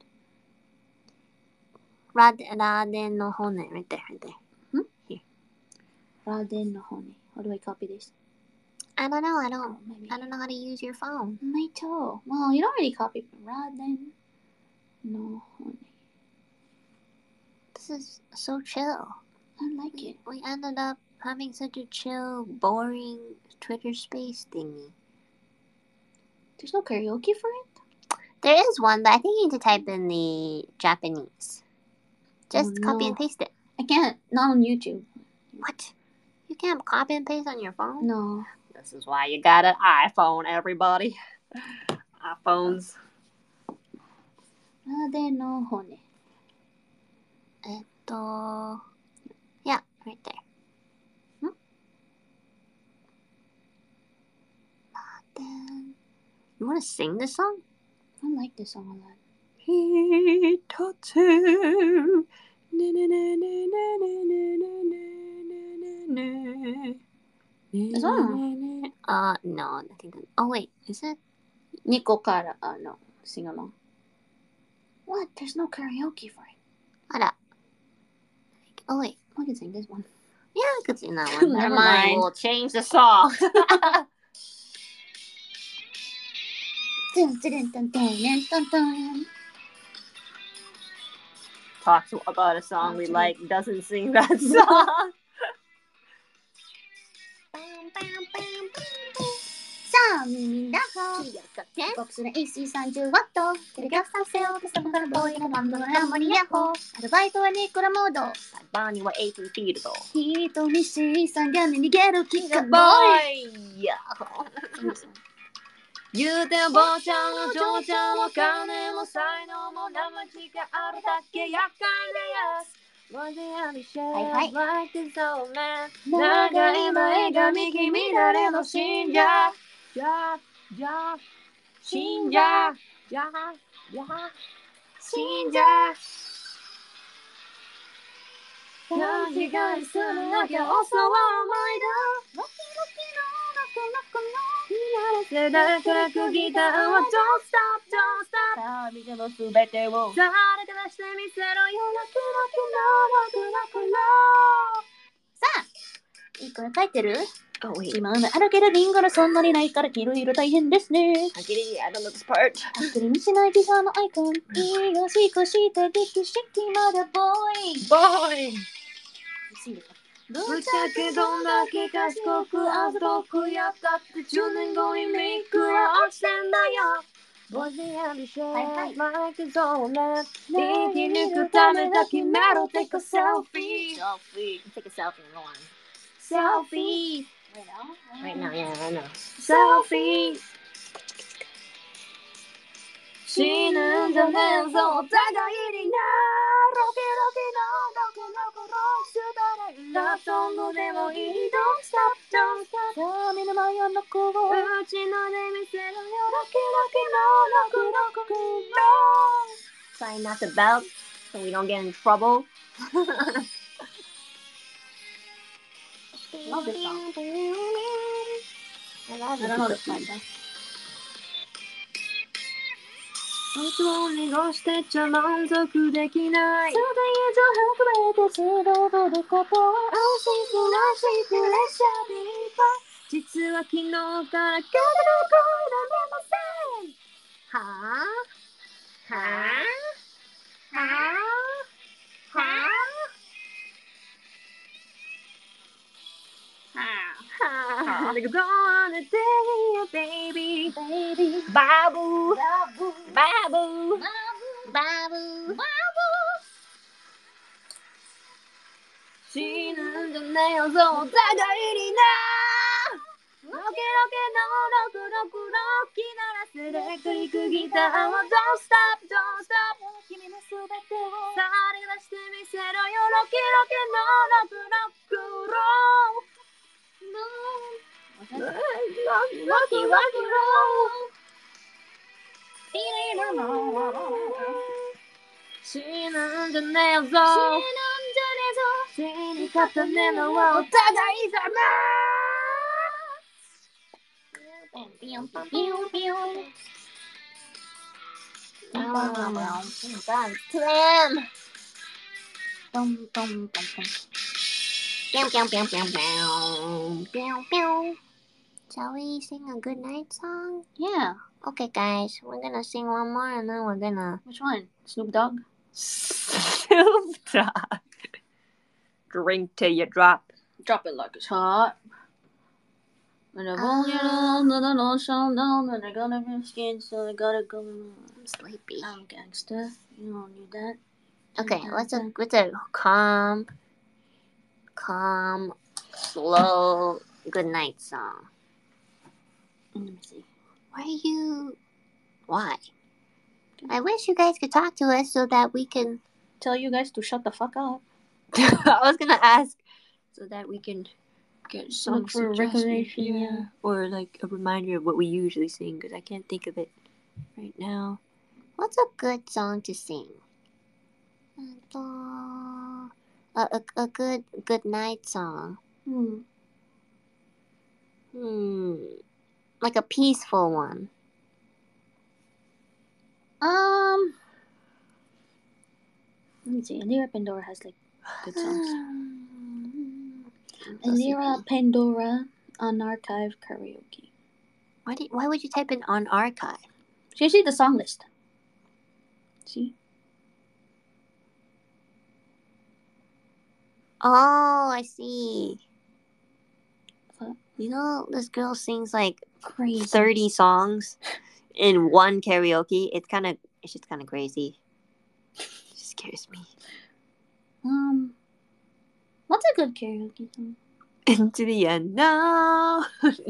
Raden no Hone, right there, right there. Hmm? Here. Raden no Hone. How do I copy this? I don't know. I don't. Oh, maybe. I don't know how to use your phone. My toe. Well, you don't really copy Raden no Hone. This is so chill. I like it. We ended up having such a chill, boring Twitter space thingy. There's no karaoke for it? There is one, but I think you need to type in the Japanese. Just Oh, copy no. and paste it. I can't. Not on YouTube. What? You can't copy and paste on your phone? No. This is why you got an iPhone, everybody. iPhones. Raden no Hone. Etto... Yeah, right there. Hmm? Raden. You want to sing this song? I like this song a lot. Hitatsu. This one? Uh, no, I think that. Oh, wait, is it? Nico Kara. Uh, no. Sing along. What? There's no karaoke for it. Hold up. Oh, wait. I can sing this one. Yeah, I could sing that one. Never mind. We'll change the song. Dun, dun, dun, dun, dun, dun. Talks about a song we like, doesn't sing that song. さあ、みんなが帰国する エーシーさんじゅうワット テレキャスターセオカスタムからボーイのバンドのランボにヤッホーアルバイトはニコラモードバーニーはエイティーフィールド。 人見知りさんが逃げるキッカーボボーーイや言うておばあちゃんお嬢ちゃんは金も才能も生地があるだけ厄介でやす。 はいはいはい長い前髪君誰の信者じゃじゃ信者じゃじゃ信者勘違いするだけ遅は思い出ロキロキのロコロコの見慣れ世代からくギターは Don't stop, don't stop さあ見てのすべてをさあ誰か出してみせろよロキロキのロコロコのさあ、いい声書いてるあ、おい今のあるけどリンゴのそんなにないから黄色い色大変ですね。 あきり、I don't know this part あくりみしないピザのアイコンいいよしこしてディキシキまだボーイボーイぶぶっちゃけどんだけ賢くあざとくやったってじゅうねんごにメイクは落ちてんだよボディアンビシェイマイクゾーンね生き抜くためだけメロテクセルフィー Selfie Take a selfie and go on Selfie Right now, yeah, I know Selfie 死ぬんじゃねえぞお互いになロケロケのロケロコロスバレラブソングでもいい Don't stop, don't stop さあ目の前の子をうちので見せろよロケロケのロコロコロ Try not to belt so we don't get in trouble Love this song. I love I don't know this one though. 本当にどうしてちゃ満足できないそれ以上含めて強ぶること安心しないしプレッシャーでいっぱい実は昨日から体が声られませんはぁはぁはぁはぁはぁ Go on a day, baby, baby babu, babu babu, babu babu. 死ぬんじゃねえよ、そう、お互いにな。ロケロケのロクロクロキ鳴らせレクリックギターを Don't stop, don't stop 決のすべてをさり出してみせろよロキロキのラブロックロー Rocky, Rocky, roll. Feeling alone. 死ぬんじゃねえぞ。死ぬんじゃねえぞ。死に方ねのはお互いざま。ピヨンピヨンピヨンピヨン。バンバンバンバン。Slam. Bum bum bum bum. Pew pew pew pew pew. Pew pew. Shall we sing a good night song? Yeah. Okay, guys, we're gonna sing one more and then we're gonna. Which one? Snoop Dogg? Snoop Dogg. Drink till you drop. Drop it like it's hot. And I won't get Ah. on, and I don't show down, and I gotta be skin, so I gotta go. I'm sleepy. I'm gangster. You don't need that. Okay, what's a what's a calm, calm, slow good night song? Let me see. Why are you? Why? I wish you guys could talk to us so that we can. Tell you guys to shut the fuck up. I was gonna ask so that we can get some Look for suggestions, recognition, yeah. yeah. Or like a reminder of what we usually sing because I can't think of it right now. What's a good song to sing? A, a, a good good night song. Hmm. Hmm. Like a peaceful one. Um. Let me see. Elira Pandora has like good songs. So Elira sleepy. Pandora on archive karaoke. Why did, why would you type in on archive? So you see the song list. See? Oh, I see. What? You know, this girl sings like Crazy. thirty songs in one karaoke. It's kind of, it's just kind of crazy. It just scares me. Um. What's a good karaoke song? Into the end. No.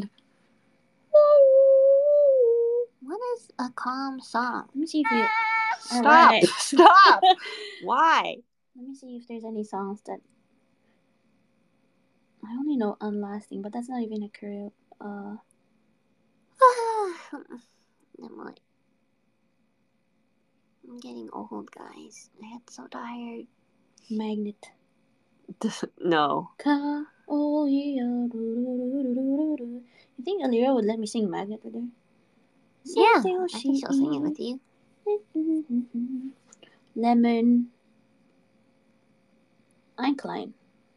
What is a calm song? Let me see if you. Stop. Alright. Stop. Why? Let me see if there's any songs that. I only know Unlasting, but that's not even a karaoke. Uh. I'm like, I'm getting old, guys. I get so tired. Magnet. No. Ka oh yeah. You think Elira would let me sing Magnet with her? Yeah, I think she'll sing it with you. Lemon. Einklein.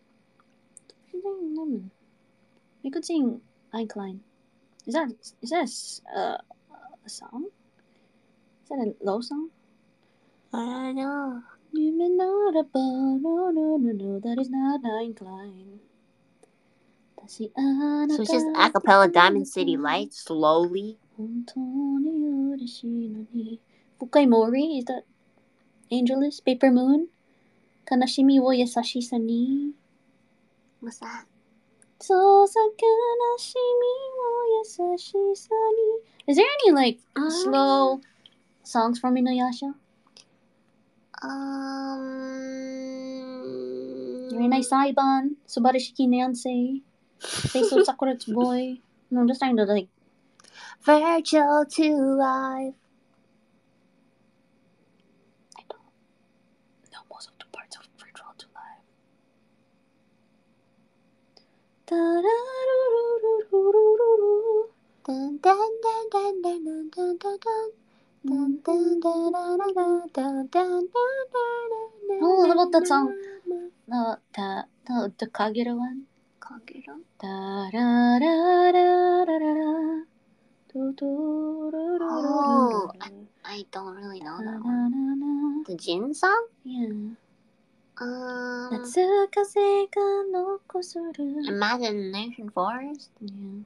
Lemon. We could sing Einklein. Is that is that a, s- uh, a song? Is that a low song? I don't know. You may not a bar, no, no, no, no, that is not Einklein. So it's just a cappella Diamond City Lights slowly. Fukai Mori, is that Angelus? Paper Moon? Kanashimi wo yasashi sa ni. What's that? So sa kanashimi wo yasashi sa ni. Is there any like Uh, slow songs from Inuyasha? Um. Renai Saiban, Subarashiki Nansei, Seiso Sakura's Boy. No, I'm just trying to like. Virtual to life. I don't know most of the parts of Virtual to Life. Da-da-do-do-do-do-do-do. Dun, dun, dun, dun, dun, dun, dun, dun, dun. Dun, dun, dun, dun, dun, dun, dun, dun, dun, dun. Oh, how about that song? The the the, the Kagero one. Kagero? Da da da da da da da. Do do do do Oh, do do. I don't really know Na that na one. na na. The Jin song? Yeah. Um. 夏風が残する Imagination Forest? Yeah.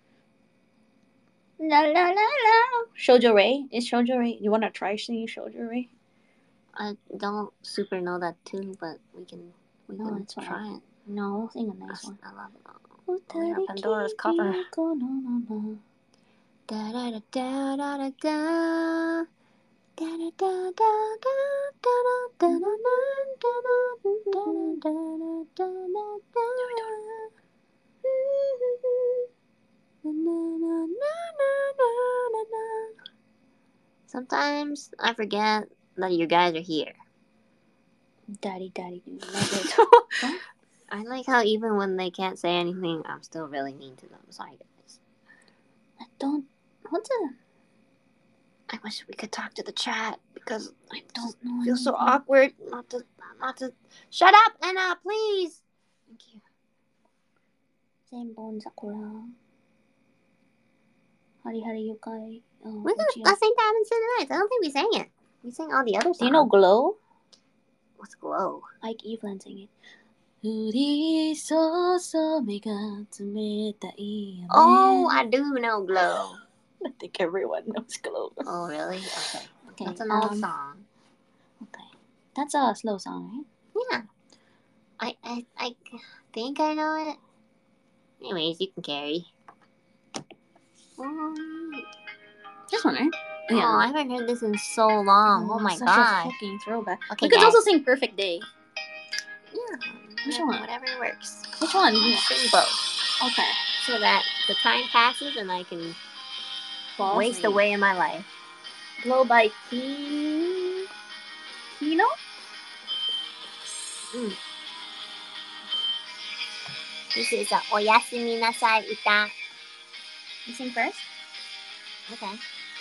La la la la. Shoujo Rei. Is Shoujo Rei. You wanna try singing Shoujo Rei? I don't super know that too, but we can we No, can it's fine. try it. No, sing a nice one. I love it. Elira Pandora's cover. Da da da da da da da. Sometimes I forget that you guys are here. Daddy, daddy, do you love it? I like how even when they can't say anything, I'm still really mean to them. Sorry, guys. I don't. What the? I wish we could talk to the chat because I don't know. feel so anything. awkward not to not to shut up, Anna, please. Thank you. Senbon Sakura. Hari Hari Yokai. Oh, We could Uchiha. let's sing Diamonds in the Nights. I don't think we sang it. We sang all the other songs. Do you know Glow? What's Glow? Ike Eveland sang it. Uri so so mega tsumetai. Oh, I do know Glow. I think everyone knows Glow. Oh, really? Okay. Okay, That's an old um, song. Okay. That's a slow song, right? Yeah. I, I I think I know it. Anyways, you can carry. Um, This one, right? Oh, I haven't heard this in so long. Oh, my such god. a fucking throwback. Okay, we could guys. also sing Perfect Day. Yeah. Which whatever, one? Whatever works. Which one? Sing both. Okay. So that the time passes and I can Fall waste asleep. away in my life. Glow by Ki... Kino? Mm. This is a Oyasumi Nasai Uta. You sing first? Okay.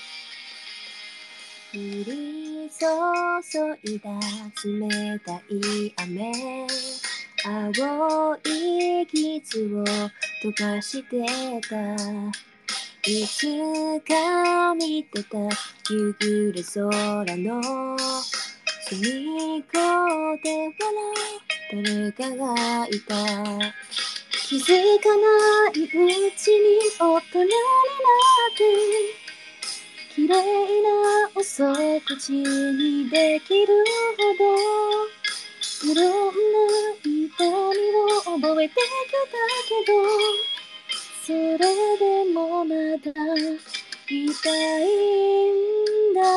降り注いだ冷たい雨青い傷を溶かしてたいつか見てた夕暮れ空の隅っこで笑う誰かがいた気づかないうちに大人になって綺麗な嘘口にできるほどいろんな痛みを覚えてきたけどそれでもまだ痛いんだ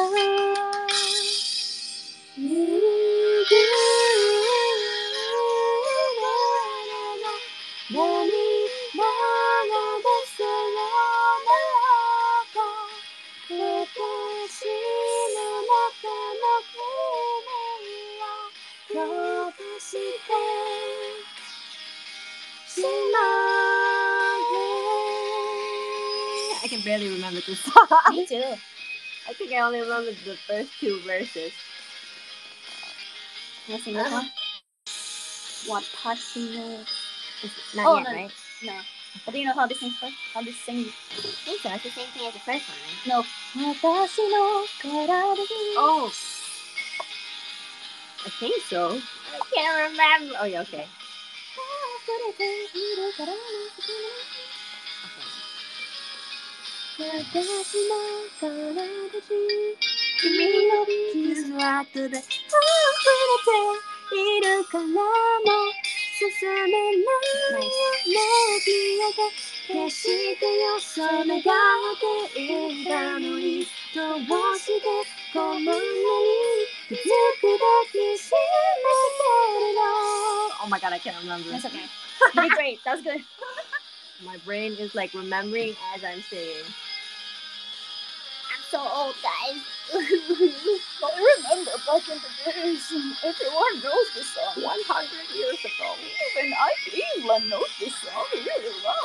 夕暮れ涙が出そう私の中の君を飛ばしてしまう I can barely remember this song. Me too. I think I only remember the first two verses. Can I sing this one? Watashi no... Not Oh, yet, no. right? No. But do you know how this sings first? How this sings? I think so. It's the same thing as the first one, right? No. 私の体に Oh. I think so. I can't remember. Oh, yeah, okay. 溢れているから私の体に君の傷は後で溢れているからもう進めないよ君が決してよそ願っていたのにどうしてこんなにきつく抱きしめてるの Oh my god, I can't remember. That's okay. You did great. That was good. My brain is like remembering as I'm singing. I'm so old, guys. I remember back in the days. Everyone knows this song. one hundred years ago. Even Ike Eveland knows this song really well.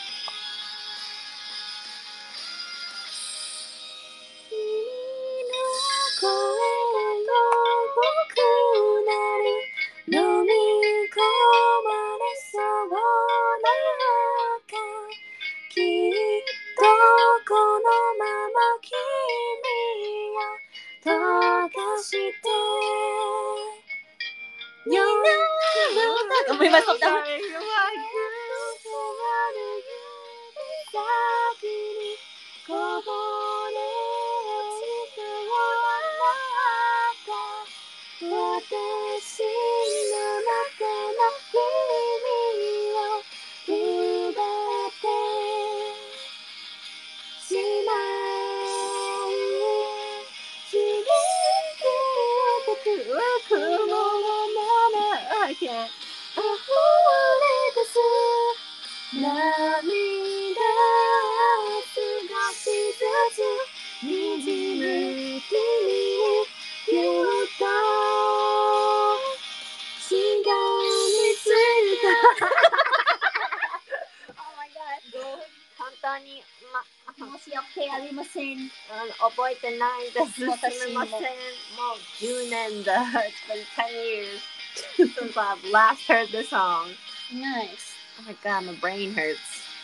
Oh, we messed up that one. 涙少しずつ滲む君へぎゅっとしがみついた Oh my god 本当に、ま、 申し訳ありません。 あの覚えてないです。すみません。もうじゅうねんだ。It's been ten years since I've last heard the song. Nice. Oh my god, my brain hurts.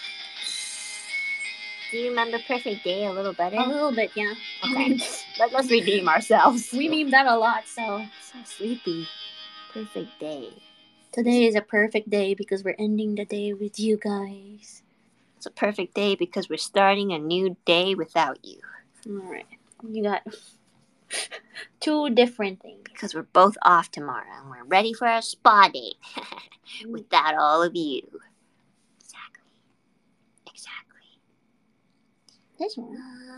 Do you remember Perfect Day a little better? A little bit, yeah. Okay. Let, let's redeem ourselves. We meme that a lot, so. So sleepy. Perfect Day. Today is a perfect day because we're ending the day with you guys. It's a perfect day because we're starting a new day without you. Alright. You got two different things. Because we're both off tomorrow and we're ready for our spa date. Without all of you. Exactly. Exactly. This one.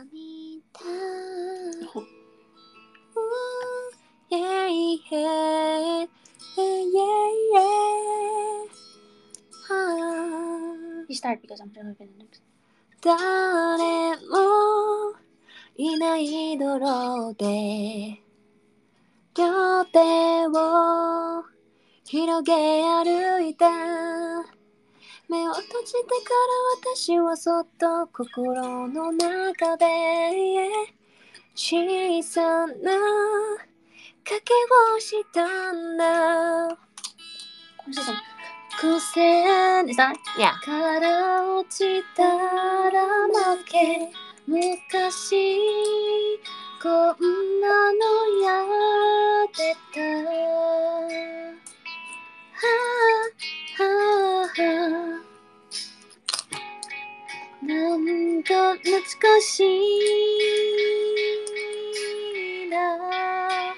Yeah, yeah, yeah, yeah. You start because I'm still looking at the next. 誰もいない泥で両手を広げ歩いた目を閉じてから私はそっと心の中で小さな賭けをしたんだ What's this one? 苦戦 Is that? Yeah. から落ちたら負け昔こんなのやってたはあはあはあなんか懐かしいな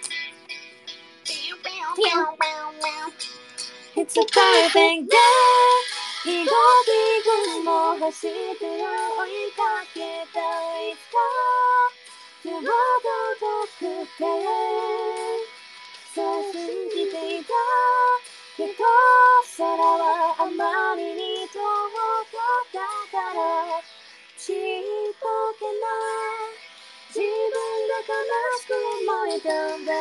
It's a perfect day 飛行機雲走って追いかけたいつか手を届くてそう信じていたけど空はあまりに遠かったからちっぽけな自分が悲しく思えたんだ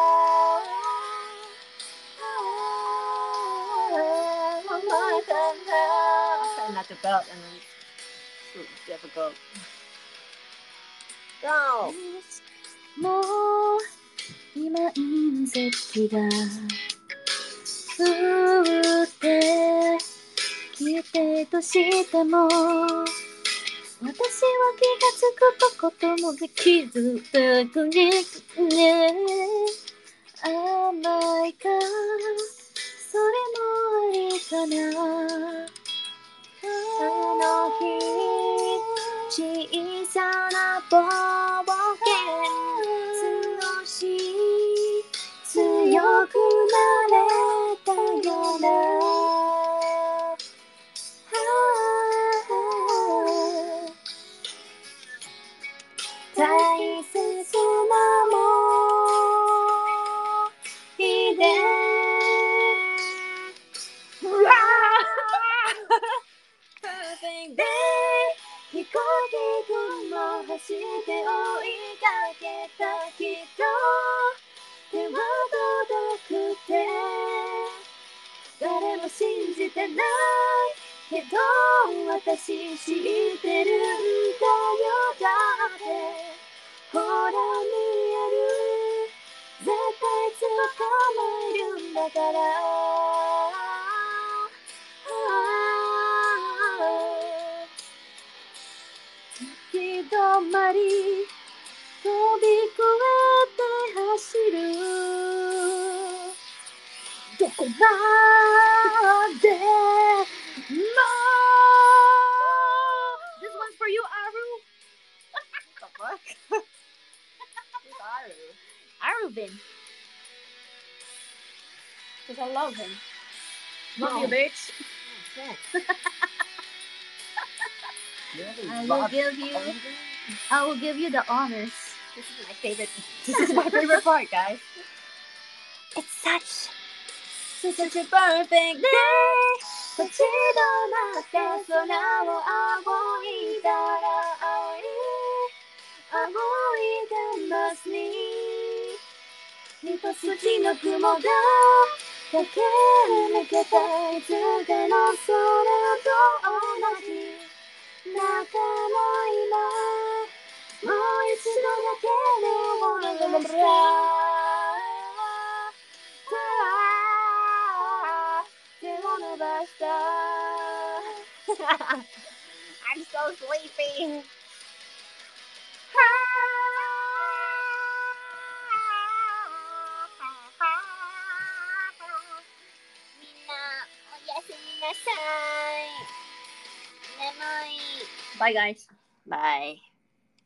I'm trying not to belt and then it's difficult. Go! もう今隕石が降ってきてとしても私は気がつくこともできずたくにね甘いかそれもありかなあの日小さな冒険少し強くなれたような大切なもいでPerfect day 飛行機雲走って追いかけたきっと手は届くて誰も信じてないけど私知ってるんだよだってほら見える絶対捕まえるんだから行き止まり飛び越えて走るどこまでも This one's for you, Aru. What the fuck? Who's Aru? Aruvin. Because I love him. Love No. you, bitch. I will give you. I will give you the honors. This is my favorite. This is my favorite part, guys. It's such, such a perfect day. 立ち止まって空を仰いだら青い青いキャンバスに一筋の雲が駆け抜けていつでも空と同じ仲間今もう一度だけのものがした手を伸ばした I'm so sleepy みんなおやすみなさい眠い Bye, guys. Bye.